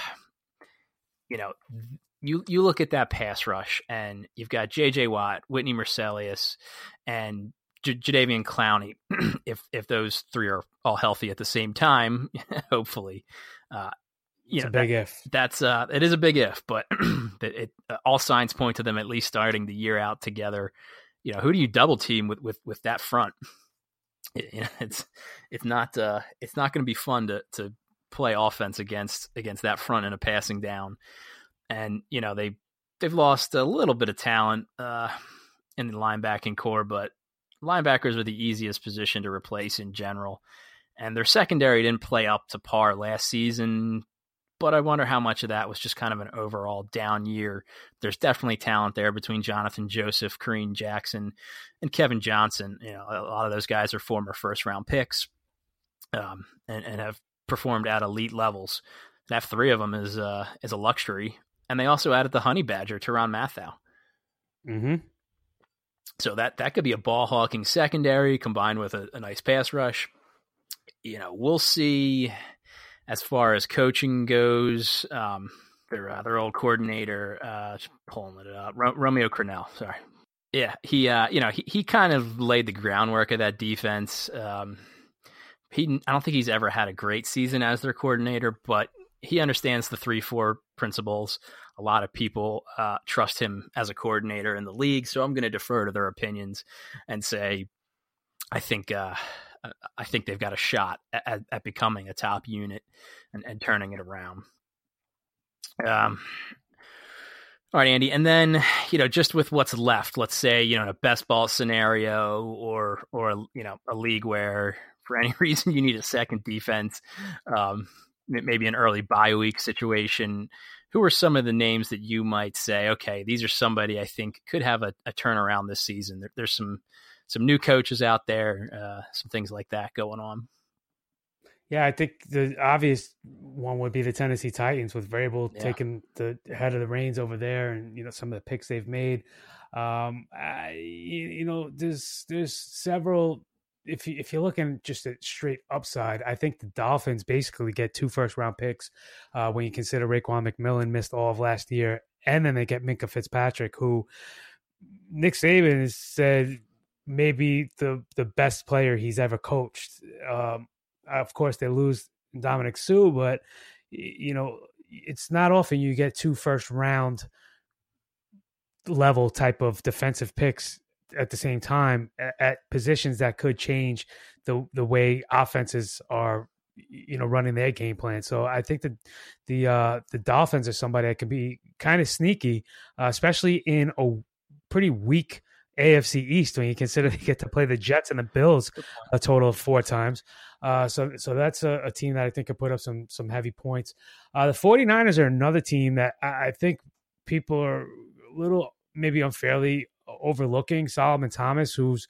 you know, you you look at that pass rush, and you've got J J Watt, Whitney Mercilus, and J- Jadeveon Clowney. if if those three are all healthy at the same time, hopefully, uh, you it's know, a big that, if. That's uh, it is a big if, but it, it uh, all signs point to them at least starting the year out together. You know, who do you double team with with with that front? It, you know, it's it's not uh, it's not going to be fun to to play offense against against that front in a passing down. And you know they they've lost a little bit of talent uh, in the linebacking core, but linebackers are the easiest position to replace in general. And their secondary didn't play up to par last season, but I wonder how much of that was just kind of an overall down year. There's definitely talent there between Jonathan Joseph, Kareem Jackson, and Kevin Johnson. You know, a lot of those guys are former first round picks um, and, and have performed at elite levels. To have three of them is uh, is a luxury. And they also added the Honey Badger, Tyrann Mathieu. Mm-hmm. So that, that could be a ball-hawking secondary combined with a, a nice pass rush. You know, we'll see as far as coaching goes. Um, their, uh, their old coordinator, uh, pulling it up, Ro- Romeo Crennel, sorry. Yeah, he, uh, you know, he, he kind of laid the groundwork of that defense. Um, he, I don't think he's ever had a great season as their coordinator, but he understands the three four principles. A lot of people uh, trust him as a coordinator in the league, so I'm going to defer to their opinions and say I think uh, I think they've got a shot at, at becoming a top unit and, and turning it around. Um, all right, Andy, and then you know just with what's left, let's say you know in a best ball scenario or or you know a league where for any reason you need a second defense. Um, maybe an early bye week situation. Who are some of the names that you might say, okay, these are somebody I think could have a, a turnaround this season? There, there's some some new coaches out there, uh, some things like that going on. Yeah, I think the obvious one would be the Tennessee Titans with Vrabel yeah. taking the head of the reins over there, and you know some of the picks they've made. Um, I, you know, there's there's several. If you, if you're looking just at straight upside, I think the Dolphins basically get two first round picks uh, when you consider Raekwon McMillan missed all of last year, and then they get Minkah Fitzpatrick, who Nick Saban has said maybe the the best player he's ever coached. Um, of course, they lose Dominic Sue, but you know it's not often you get two first round level type of defensive picks at the same time at, at positions that could change the the way offenses are, you know, running their game plan. So I think that the uh, the Dolphins are somebody that can be kind of sneaky, uh, especially in a pretty weak A F C East when you consider they get to play the Jets and the Bills a total of four times. Uh, so so that's a, a team that I think could put up some some heavy points. Uh, the 49ers are another team that I, I think people are a little maybe unfairly overlooking. Solomon Thomas, who's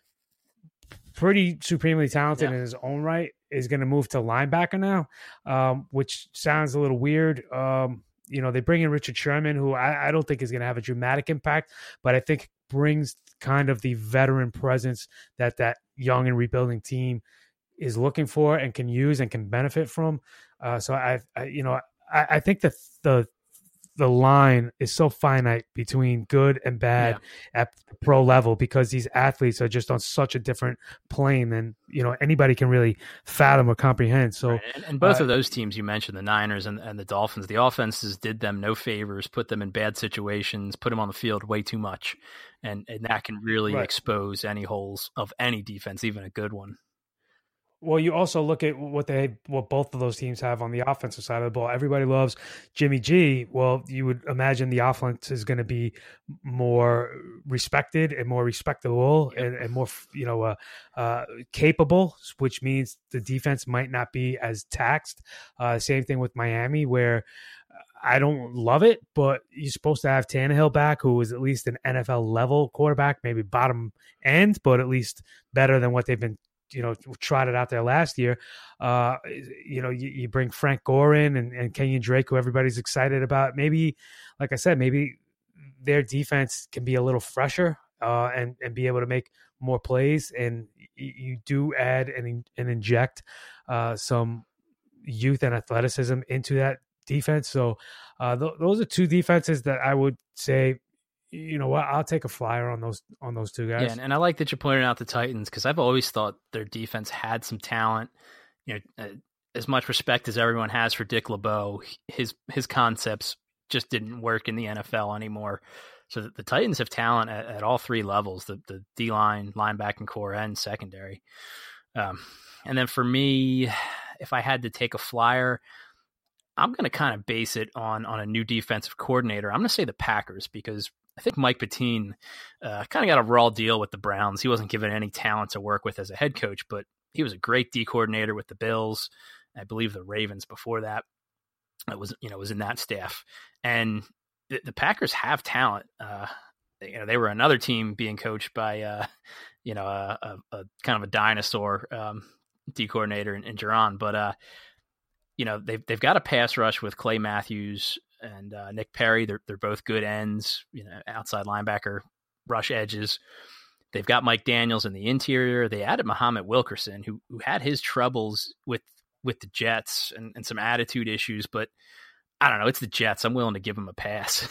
pretty supremely talented yeah. in his own right, is going to move to linebacker now, um, which sounds a little weird. Um, you know, they bring in Richard Sherman, who I, I don't think is going to have a dramatic impact, but I think brings kind of the veteran presence that that young and rebuilding team is looking for and can use and can benefit from. Uh, so I, I, you know, I, I think that the the line is so finite between good and bad yeah. at the pro level because these athletes are just on such a different plane than, you know, anybody can really fathom or comprehend. So, right. and, and both uh, of those teams you mentioned, the Niners and, and the Dolphins, the offenses did them no favors, put them in bad situations, put them on the field way too much. And, and that can really right. expose any holes of any defense, even a good one. Well, you also look at what they, what both of those teams have on the offensive side of the ball. Everybody loves Jimmy G. Well, you would imagine the offense is going to be more respected and more respectable yep. and, and more, you know, uh, uh, capable, which means the defense might not be as taxed. Uh, same thing with Miami, where I don't love it, but you're supposed to have Tannehill back, who is at least an N F L level quarterback, maybe bottom end, but at least better than what they've been, you know, tried it out there last year. Uh, you know, you, you bring Frank Gore in and, and Kenyon Drake, who everybody's excited about. Maybe, like I said, maybe their defense can be a little fresher uh, and, and be able to make more plays. And you, you do add and, and inject uh, some youth and athleticism into that defense. So uh, th- those are two defenses that I would say, you know what, I'll take a flyer on those on those two guys. Yeah, and, and I like that you're pointing out the Titans because I've always thought their defense had some talent. You know, uh, as much respect as everyone has for Dick LeBeau, his his concepts just didn't work in the N F L anymore. So the, the Titans have talent at, at all three levels: the the D line, linebacking core, and secondary. Um, and then for me, if I had to take a flyer, I'm going to kind of base it on on a new defensive coordinator. I'm going to say the Packers, because I think Mike Pettine uh, kind of got a raw deal with the Browns. He wasn't given any talent to work with as a head coach, but he was a great D coordinator with the Bills. I believe the Ravens before that. It was, you know, was in that staff. And the, the Packers have talent. Uh, you know, they were another team being coached by, uh, you know, a, a, a kind of a dinosaur um, D coordinator in, in Duran. But, uh, you know, they've, they've got a pass rush with Clay Matthews and uh, Nick Perry. They're, they're both good ends, you know, outside linebacker, rush edges. They've got Mike Daniels in the interior. They added Muhammad Wilkerson, who who had his troubles with with the Jets and, and some attitude issues, but I don't know. It's the Jets. I'm willing to give him a pass.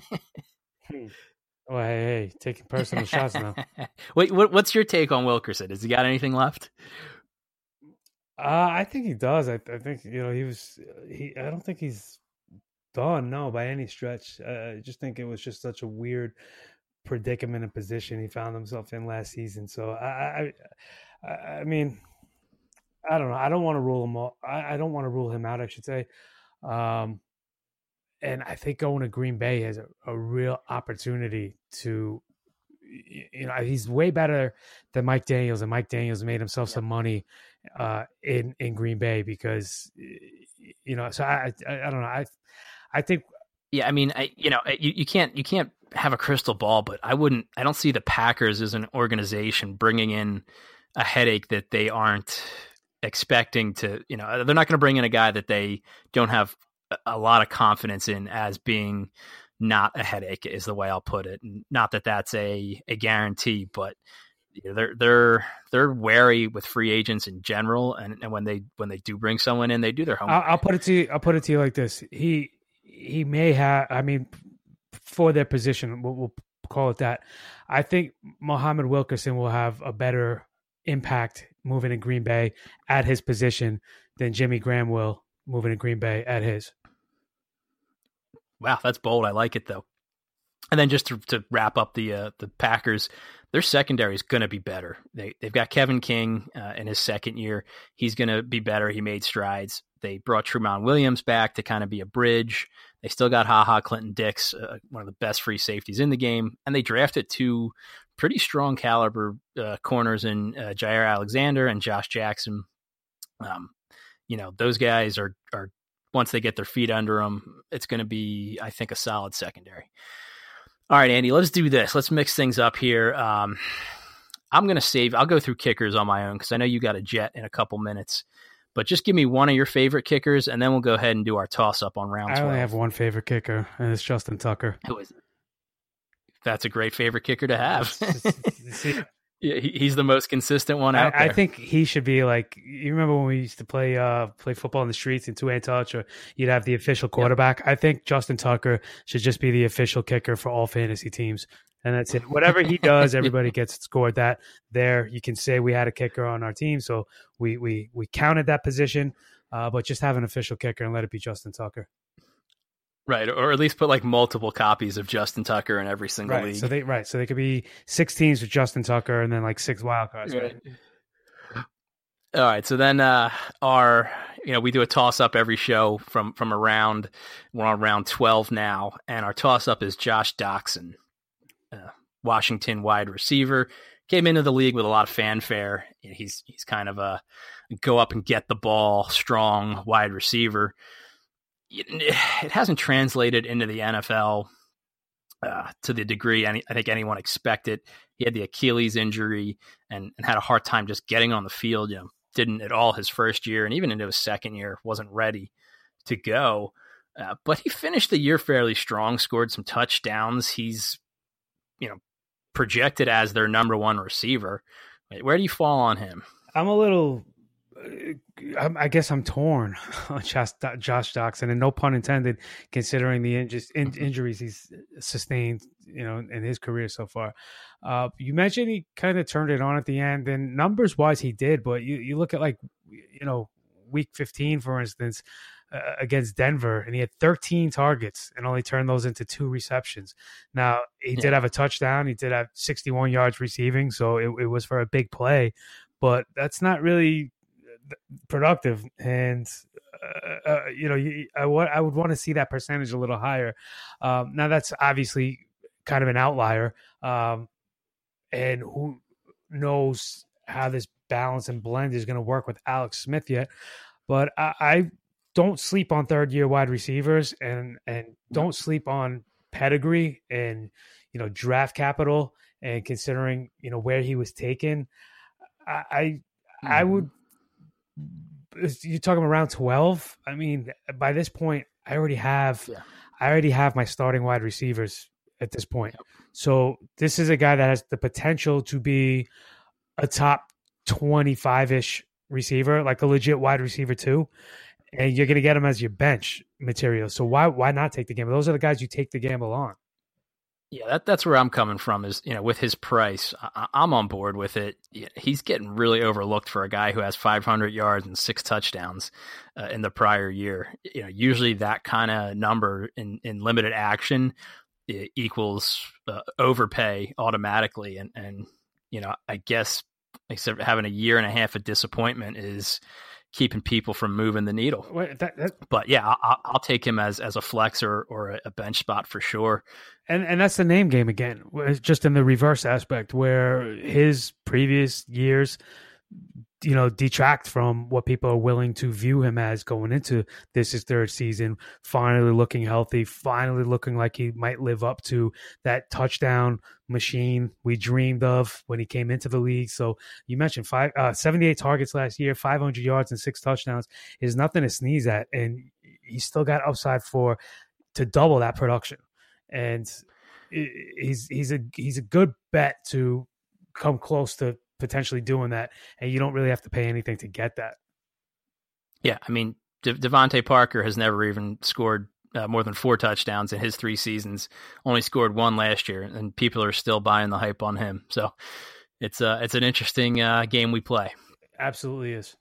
Oh, hey, hey, taking personal shots now. Wait, what, what's your take on Wilkerson? Has he got anything left? Uh, I think he does. I, I think, you know, he was, he, I don't think he's done, no, by any stretch. Uh, I just think it was just such a weird predicament and position he found himself in last season. So I, I, I, I mean, I don't know. I don't want to rule him out. I, I don't want to rule him out, I should say. Um, and I think going to Green Bay is a, a real opportunity to, you know, he's way better than Mike Daniels, and Mike Daniels made himself yeah. some money uh, in in Green Bay because, you know. So I, I, I don't know. I, I think. Yeah, I mean, I, you know, you, you can't you can't have a crystal ball, but I wouldn't. I don't see the Packers as an organization bringing in a headache that they aren't expecting to. You know, they're not going to bring in a guy that they don't have a lot of confidence in as being not a headache, is the way I'll put it. Not that that's a, a guarantee, but they're they're they're wary with free agents in general, and, and when they when they do bring someone in, they do their homework. I'll, I'll put it to you. I'll put it to you like this: he he may have. I mean, for their position, we'll, we'll call it that. I think Muhammad Wilkerson will have a better impact moving in Green Bay at his position than Jimmy Graham will moving in Green Bay at his. Wow, that's bold. I like it, though. And then just to, to wrap up the uh, the Packers, their secondary is going to be better. They, they've got Kevin King uh, in his second year. He's going to be better. He made strides. They brought Tremont Williams back to kind of be a bridge. They still got HaHa Clinton Dix, uh, one of the best free safeties in the game. And they drafted two pretty strong caliber uh, corners in uh, Jair Alexander and Josh Jackson. Um, you know, those guys are are once they get their feet under them, it's going to be, I think, a solid secondary. All right, Andy, let's do this. Let's mix things up here. Um, I'm going to save, I'll go through kickers on my own because I know you got a jet in a couple minutes, but just give me one of your favorite kickers and then we'll go ahead and do our toss up on round twelve. I only have one favorite kicker, and it's Justin Tucker. Who is it? That's a great favorite kicker to have. Yeah, he, he's the most consistent one out I, there. I think he should be like, you remember when we used to play uh, play football in the streets in two-hand touch, or you'd have the official quarterback? Yep. I think Justin Tucker should just be the official kicker for all fantasy teams. And that's it. Whatever he does, everybody gets scored that. There, you can say we had a kicker on our team, so we we, we counted that position, uh, but just have an official kicker and let it be Justin Tucker. Right, or at least put like multiple copies of Justin Tucker in every single right, league. So they right, so they could be six teams with Justin Tucker and then like six wild cards. Right. right. All right, so then uh, our you know we do a toss up every show from from around we're on round twelve now, and our toss up is Josh Doxson, uh, Washington wide receiver, came into the league with a lot of fanfare. He's he's kind of a go up and get the ball strong wide receiver. It hasn't translated into the N F L uh, to the degree any, I think anyone expected. He had the Achilles injury and, and had a hard time just getting on the field. You know, didn't at all his first year, and even into his second year, wasn't ready to go. Uh, but he finished the year fairly strong, scored some touchdowns. He's, you know, projected as their number one receiver. Where do you fall on him? I'm a little. I guess I'm torn on Josh, Josh Doxson, and no pun intended, considering the in, in, injuries he's sustained, you know, in his career so far. Uh, you mentioned he kind of turned it on at the end, and numbers wise, he did. But you, you look at like, you know, week fifteen, for instance, uh, against Denver, and he had thirteen targets and only turned those into two receptions. Now, he yeah. did have a touchdown. He did have sixty-one yards receiving, so it, it was for a big play, but that's not really productive. And, uh, uh, you know, you, I, w- I would want to see that percentage a little higher. Um, now, that's obviously kind of an outlier, um, and who knows how this balance and blend is going to work with Alex Smith yet. But I, I don't sleep on third-year wide receivers, and and don't sleep on pedigree and, you know, draft capital, and considering, you know, where he was taken. I I, mm-hmm. I would – you're talking around twelve? I mean, by this point, I already have yeah. I already have my starting wide receivers at this point. Yep. So this is a guy that has the potential to be a top twenty-five-ish receiver, like a legit wide receiver too. And you're going to get him as your bench material. So why why not take the gamble? Those are the guys you take the gamble on. Yeah, that, that's where I'm coming from is, you know, with his price, I, I'm on board with it. He's getting really overlooked for a guy who has five hundred yards and six touchdowns uh, in the prior year. You know, usually that kind of number in, in limited action it equals uh, overpay automatically. And, and, you know, I guess except having a year and a half of disappointment is keeping people from moving the needle. Wait, that, that, but yeah, I'll, I'll take him as, as a flex or, or a bench spot for sure. And and that's the name game again, just in the reverse aspect where his previous years, you know, detract from what people are willing to view him as going into this his third season, finally looking healthy, finally looking like he might live up to that touchdown machine we dreamed of when he came into the league. So you mentioned five, uh, seventy-eight targets last year, five hundred yards and six touchdowns is nothing to sneeze at. And he's still got upside for to double that production. And he's, he's a, he's a good bet to come close to potentially doing that, and you don't really have to pay anything to get that. Yeah, I mean, De- Devontae Parker has never even scored uh, more than four touchdowns in his three seasons. Only scored one last year, and people are still buying the hype on him. So it's uh, it's an interesting uh, game we play. Absolutely is.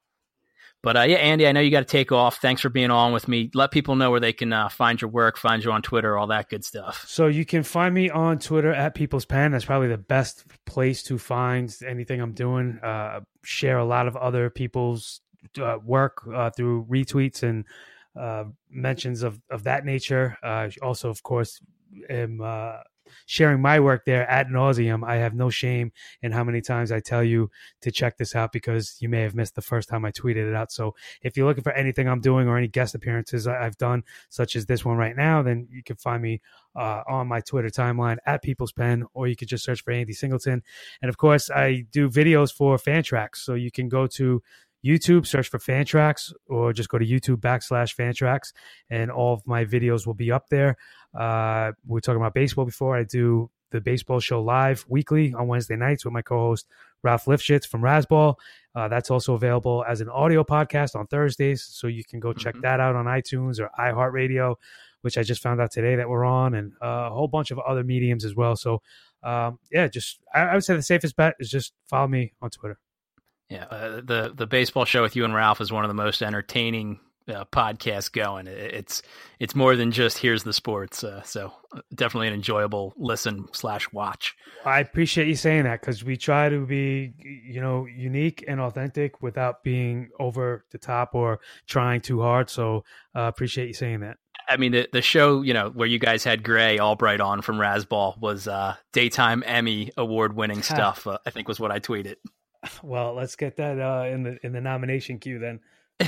But uh, yeah, Andy, I know you got to take off. Thanks for being on with me. Let people know where they can uh, find your work, find you on Twitter, all that good stuff. So you can find me on Twitter at People's Pen. That's probably the best place to find anything I'm doing. Uh, share a lot of other people's uh, work uh, through retweets and uh, mentions of, of that nature. Uh, also, of course, am uh, sharing my work there ad nauseum. I have no shame in how many times I tell you to check this out because you may have missed the first time I tweeted it out. So if you're looking for anything I'm doing or any guest appearances I've done, such as this one right now, then you can find me uh, on my Twitter timeline at People's Pen, or you could just search for Andy Singleton. And of course, I do videos for Fantrax. So you can go to YouTube, search for Fantrax, or just go to YouTube backslash Fantrax, and all of my videos will be up there. Uh, we were talking about baseball before. I do the baseball show live weekly on Wednesday nights with my co-host Ralph Lifshitz from Razzball. Uh, that's also available as an audio podcast on Thursdays, so you can go check mm-hmm. that out on iTunes or iHeartRadio, which I just found out today that we're on, and uh, a whole bunch of other mediums as well. So, um, yeah, just I, I would say the safest bet is just follow me on Twitter. Yeah, uh, the the baseball show with you and Ralph is one of the most entertaining uh, podcasts going. It's it's more than just here's the sports. Uh, so definitely an enjoyable listen slash watch. I appreciate you saying that because we try to be, you know, unique and authentic without being over the top or trying too hard. So uh, appreciate you saying that. I mean, the the show, you know, where you guys had Gray Albright on from Razzball was uh, daytime Emmy award winning stuff. Uh, I think was what I tweeted. Well, let's get that uh, in the in the nomination queue then.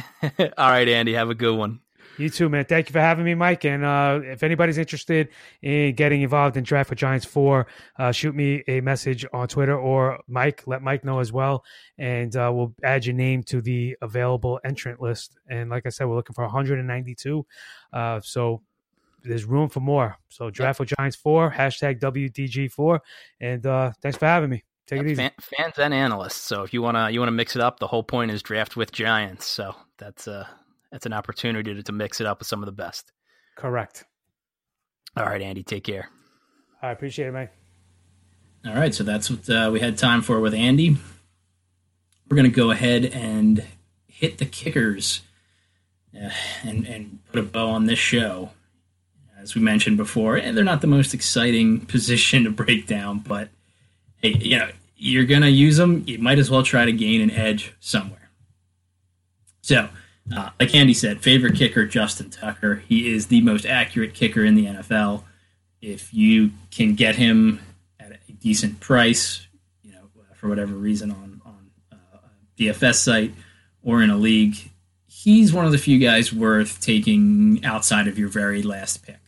All right, Andy, have a good one. You too, man. Thank you for having me, Mike. And uh, if anybody's interested in getting involved in Draft with Giants four, uh, shoot me a message on Twitter, or Mike, let Mike know as well. And uh, we'll add your name to the available entrant list. And like I said, we're looking for one hundred ninety-two. Uh, so there's room for more. So Draft with Giants four, hashtag W D G four. And uh, thanks for having me. Take it easy. Fan, fans and analysts. So if you wanna you wanna mix it up, the whole point is Draft with Giants. So that's uh that's an opportunity to, to mix it up with some of the best. Correct. All right, Andy, take care. I appreciate it, Mike. All right, so that's what uh, we had time for with Andy. We're gonna go ahead and hit the kickers uh, and, and put a bow on this show. As we mentioned before, and they're not the most exciting position to break down, but hey, you know, you're going to use them. You might as well try to gain an edge somewhere. So, uh, like Andy said, favorite kicker, Justin Tucker. He is the most accurate kicker in the N F L. If you can get him at a decent price, you know, for whatever reason on, on uh, a D F S site or in a league, he's one of the few guys worth taking outside of your very last pick.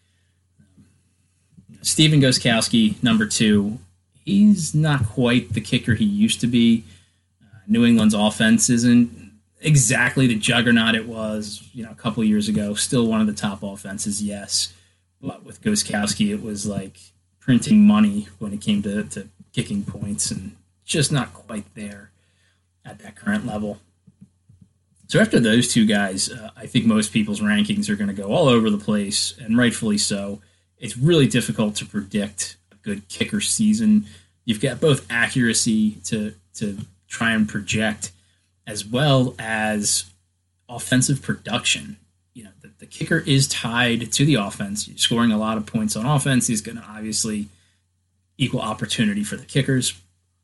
Stephen Gostkowski, number two. He's not quite the kicker he used to be. Uh, New England's offense isn't exactly the juggernaut it was, you know, a couple years ago. Still one of the top offenses, yes. But with Gostkowski, it was like printing money when it came to, to kicking points, and just not quite there at that current level. So after those two guys, uh, I think most people's rankings are going to go all over the place, and rightfully so. It's really difficult to predict a good kicker season. You've got both accuracy to to try and project, as well as offensive production. You know, the, the kicker is tied to the offense. You're scoring a lot of points on offense is going to obviously equal opportunity for the kickers.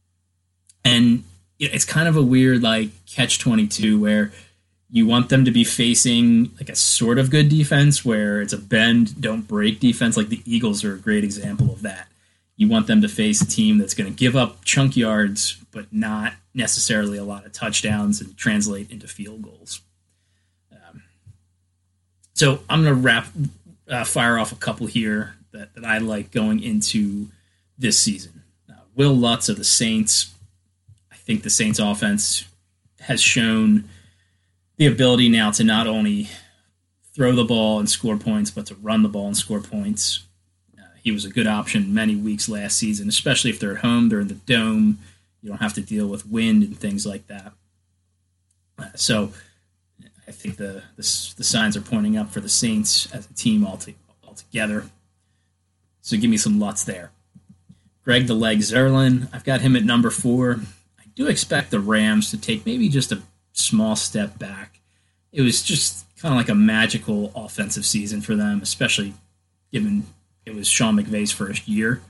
And you know, it's kind of a weird like catch twenty-two where you want them to be facing like a sort of good defense where it's a bend, don't break defense. Like the Eagles are a great example of that. You want them to face a team that's going to give up chunk yards, but not necessarily a lot of touchdowns and translate into field goals. Um, so I'm going to wrap, uh, fire off a couple here that, that I like going into this season. Uh, Will Lutz of the Saints. I think the Saints offense has shown the ability now to not only throw the ball and score points, but to run the ball and score points. Uh, he was a good option many weeks last season, especially if they're at home, they're in the dome. You don't have to deal with wind and things like that. Uh, so I think the, the the signs are pointing up for the Saints as a team alto- altogether. So give me some Lutz there. Greg the Leg Zerlin, I've got him at number four. I do expect the Rams to take maybe just a small step back. It was just kind of like a magical offensive season for them, especially given it was Sean McVay's first year.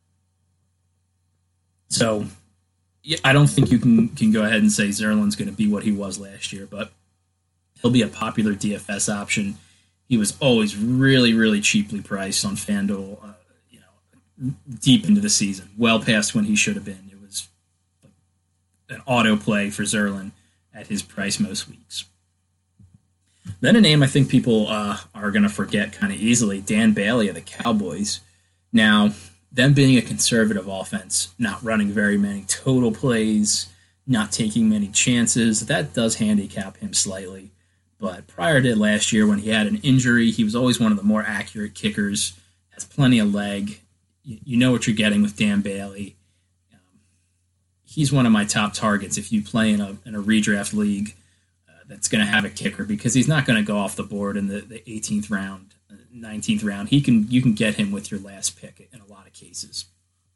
So yeah, I don't think you can, can go ahead and say Zerlin's going to be what he was last year, but he'll be a popular D F S option. He was always really, really cheaply priced on FanDuel, uh, you know, deep into the season, well past when he should have been. It was an auto play for Zerlin at his price most weeks. Then a name I think people uh, are going to forget kind of easily, Dan Bailey of the Cowboys. Now, them being a conservative offense, not running very many total plays, not taking many chances, that does handicap him slightly. But prior to last year when he had an injury, he was always one of the more accurate kickers, has plenty of leg. You, you know what you're getting with Dan Bailey. He's one of my top targets if you play in a in a redraft league uh, that's going to have a kicker, because he's not going to go off the board in the, the eighteenth round, nineteenth round. He can you can get him with your last pick in a lot of cases.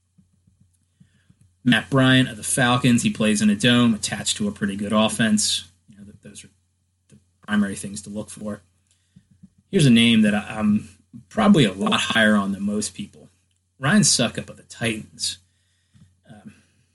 Matt Bryant of the Falcons, he plays in a dome attached to a pretty good offense. You know, those are the primary things to look for. Here's a name that I'm probably a lot higher on than most people. Ryan Succop of the Titans. Um,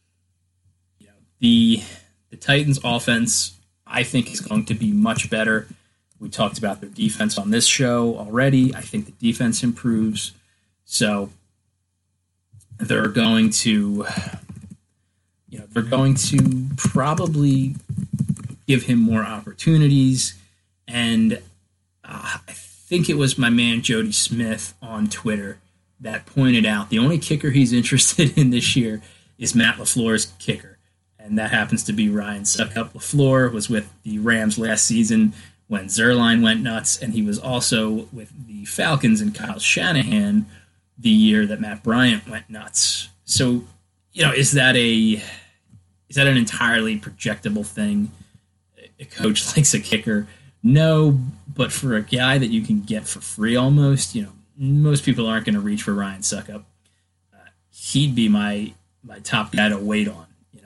The the Titans offense, I think, is going to be much better. We talked about their defense on this show already. I think the defense improves. So they're going to, you know, they're going to probably give him more opportunities. And uh, I think it was my man Jody Smith on Twitter that pointed out the only kicker he's interested in this year is Matt LaFleur's kicker. And that happens to be Ryan Succop. LaFleur was with the Rams last season when Zerline went nuts, and he was also with the Falcons and Kyle Shanahan the year that Matt Bryant went nuts. So, you know, is that a is that an entirely projectable thing? A coach likes a kicker? No, but for a guy that you can get for free almost, you know, most people aren't going to reach for Ryan Succop. Uh, he'd be my my top guy to wait on.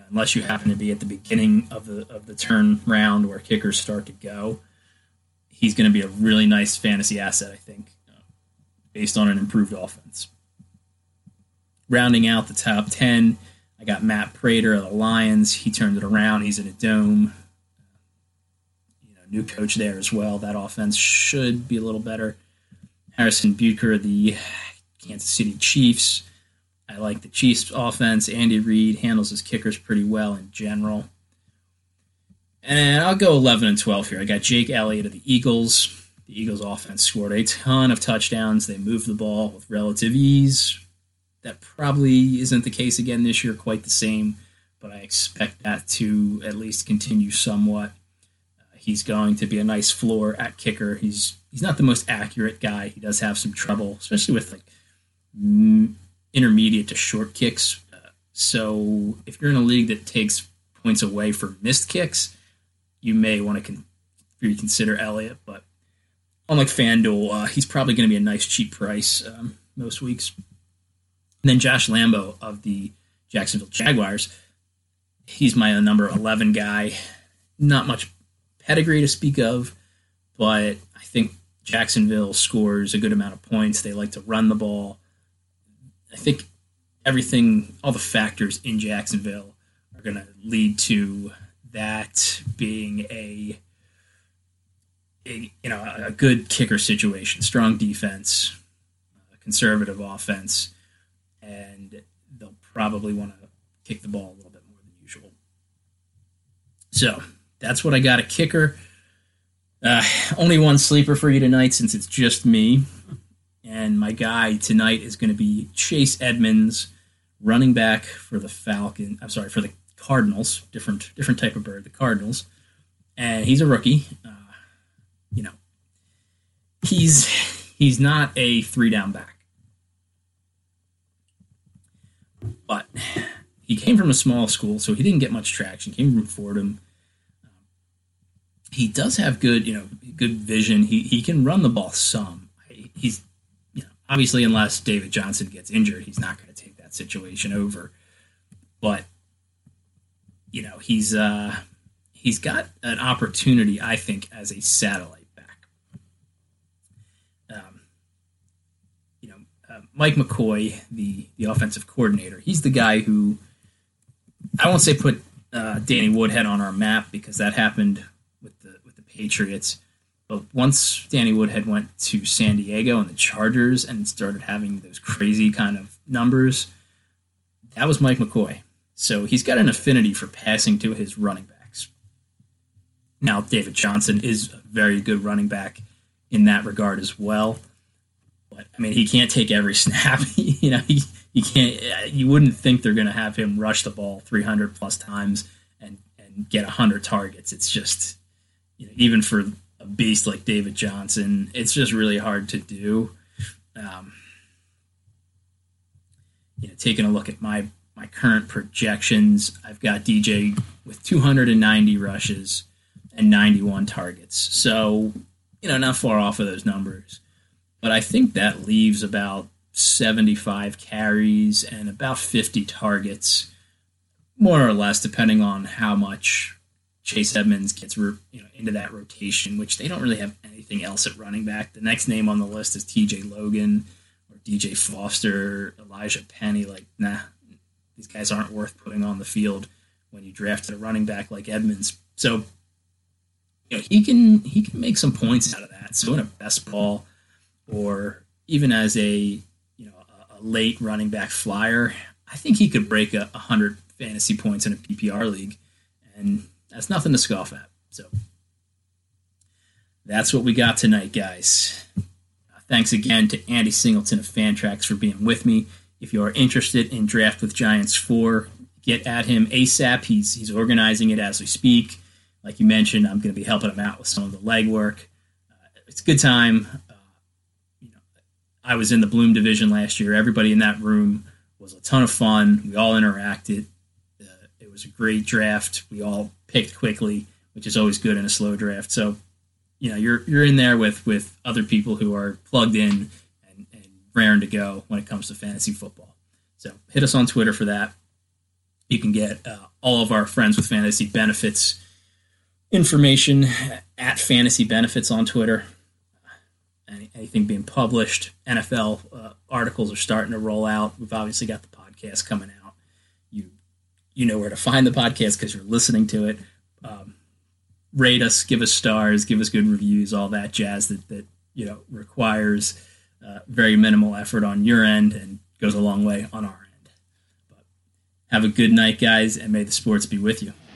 unless you happen to be at the beginning of the of the turn round where kickers start to go. He's going to be a really nice fantasy asset, I think, uh, based on an improved offense. Rounding out the top ten, I got Matt Prater of the Lions. He turned it around. He's in a dome. You know, new coach there as well. That offense should be a little better. Harrison Butker of the Kansas City Chiefs. I like the Chiefs' offense. Andy Reid handles his kickers pretty well in general. And I'll go eleven and twelve here. I got Jake Elliott of the Eagles. The Eagles' offense scored a ton of touchdowns. They moved the ball with relative ease. That probably isn't the case again this year, quite the same, but I expect that to at least continue somewhat. Uh, he's going to be a nice floor at kicker. He's he's not the most accurate guy. He does have some trouble, especially with like mm, intermediate to short kicks. Uh, so if you're in a league that takes points away for missed kicks, you may want to con- reconsider Elliott. But unlike FanDuel, uh, he's probably going to be a nice cheap price um, most weeks. And then Josh Lambo of the Jacksonville Jaguars. He's my number eleven guy. Not much pedigree to speak of, but I think Jacksonville scores a good amount of points. They like to run the ball. I think everything, all the factors in Jacksonville are going to lead to that being a, a you know a good kicker situation, strong defense, a conservative offense, and they'll probably want to kick the ball a little bit more than usual. So that's what I got, a kicker. Uh, only one sleeper for you tonight since it's just me. And my guy tonight is going to be Chase Edmonds, running back for the Falcon. I'm sorry, for the Cardinals. Different different type of bird, the Cardinals. And he's a rookie. Uh, you know, he's he's not a three down back. But he came from a small school, so he didn't get much traction. He came from Fordham. Um, he does have good, you know, good vision. He he can run the ball some. He's, you know, obviously unless David Johnson gets injured, he's not going to take that situation over. But you know, he's uh, he's got an opportunity, I think, as a satellite back. Um, you know, uh, Mike McCoy, the the offensive coordinator, he's the guy who, I won't say put uh, Danny Woodhead on our map because that happened with the with the Patriots. But once Danny Woodhead went to San Diego and the Chargers and started having those crazy kind of numbers, that was Mike McCoy. So he's got an affinity for passing to his running backs. Now, David Johnson is a very good running back in that regard as well. But, I mean, he can't take every snap. you know, he, he can't. You wouldn't think they're going to have him rush the ball three hundred plus times and, and get one hundred targets. It's just, you know, even for a beast like David Johnson, it's just really hard to do. Um, you know, taking a look at my my current projections, I've got D J with two hundred ninety rushes and ninety-one targets. So, you know, not far off of those numbers. But I think that leaves about seventy-five carries and about fifty targets, more or less, depending on how much Chase Edmonds gets you know, into that rotation, which they don't really have anything else at running back. The next name on the list is T J Logan or D J Foster, Elijah Penny. Like, nah, these guys aren't worth putting on the field when you drafted a running back like Edmonds. So, you know, he can he can make some points out of that. So in a best ball or even as a you know a, a late running back flyer, I think he could break a, a hundred fantasy points in a P P R league, and that's nothing to scoff at. So that's what we got tonight, guys. Uh, thanks again to Andy Singleton of Fantrax for being with me. If you are interested in Draft with Giants four, get at him ASAP. He's he's organizing it as we speak. Like you mentioned, I'm going to be helping him out with some of the legwork. Uh, it's a good time. Uh, you know, I was in the Bloom division last year. Everybody in that room was a ton of fun. We all interacted. Uh, it was a great draft. We all picked quickly, which is always good in a slow draft. So, you know, you're you're in there with, with other people who are plugged in and, and raring to go when it comes to fantasy football. So hit us on Twitter for that. You can get uh, all of our Friends with Fantasy Benefits information at Fantasy Benefits on Twitter. Any, anything being published, N F L uh, articles are starting to roll out. We've obviously got the podcast coming out. You you know where to find the podcast because you're listening to it. Um, rate us, give us stars, give us good reviews, all that jazz that that you know requires uh, very minimal effort on your end and goes a long way on our end. But have a good night, guys, and may the sports be with you.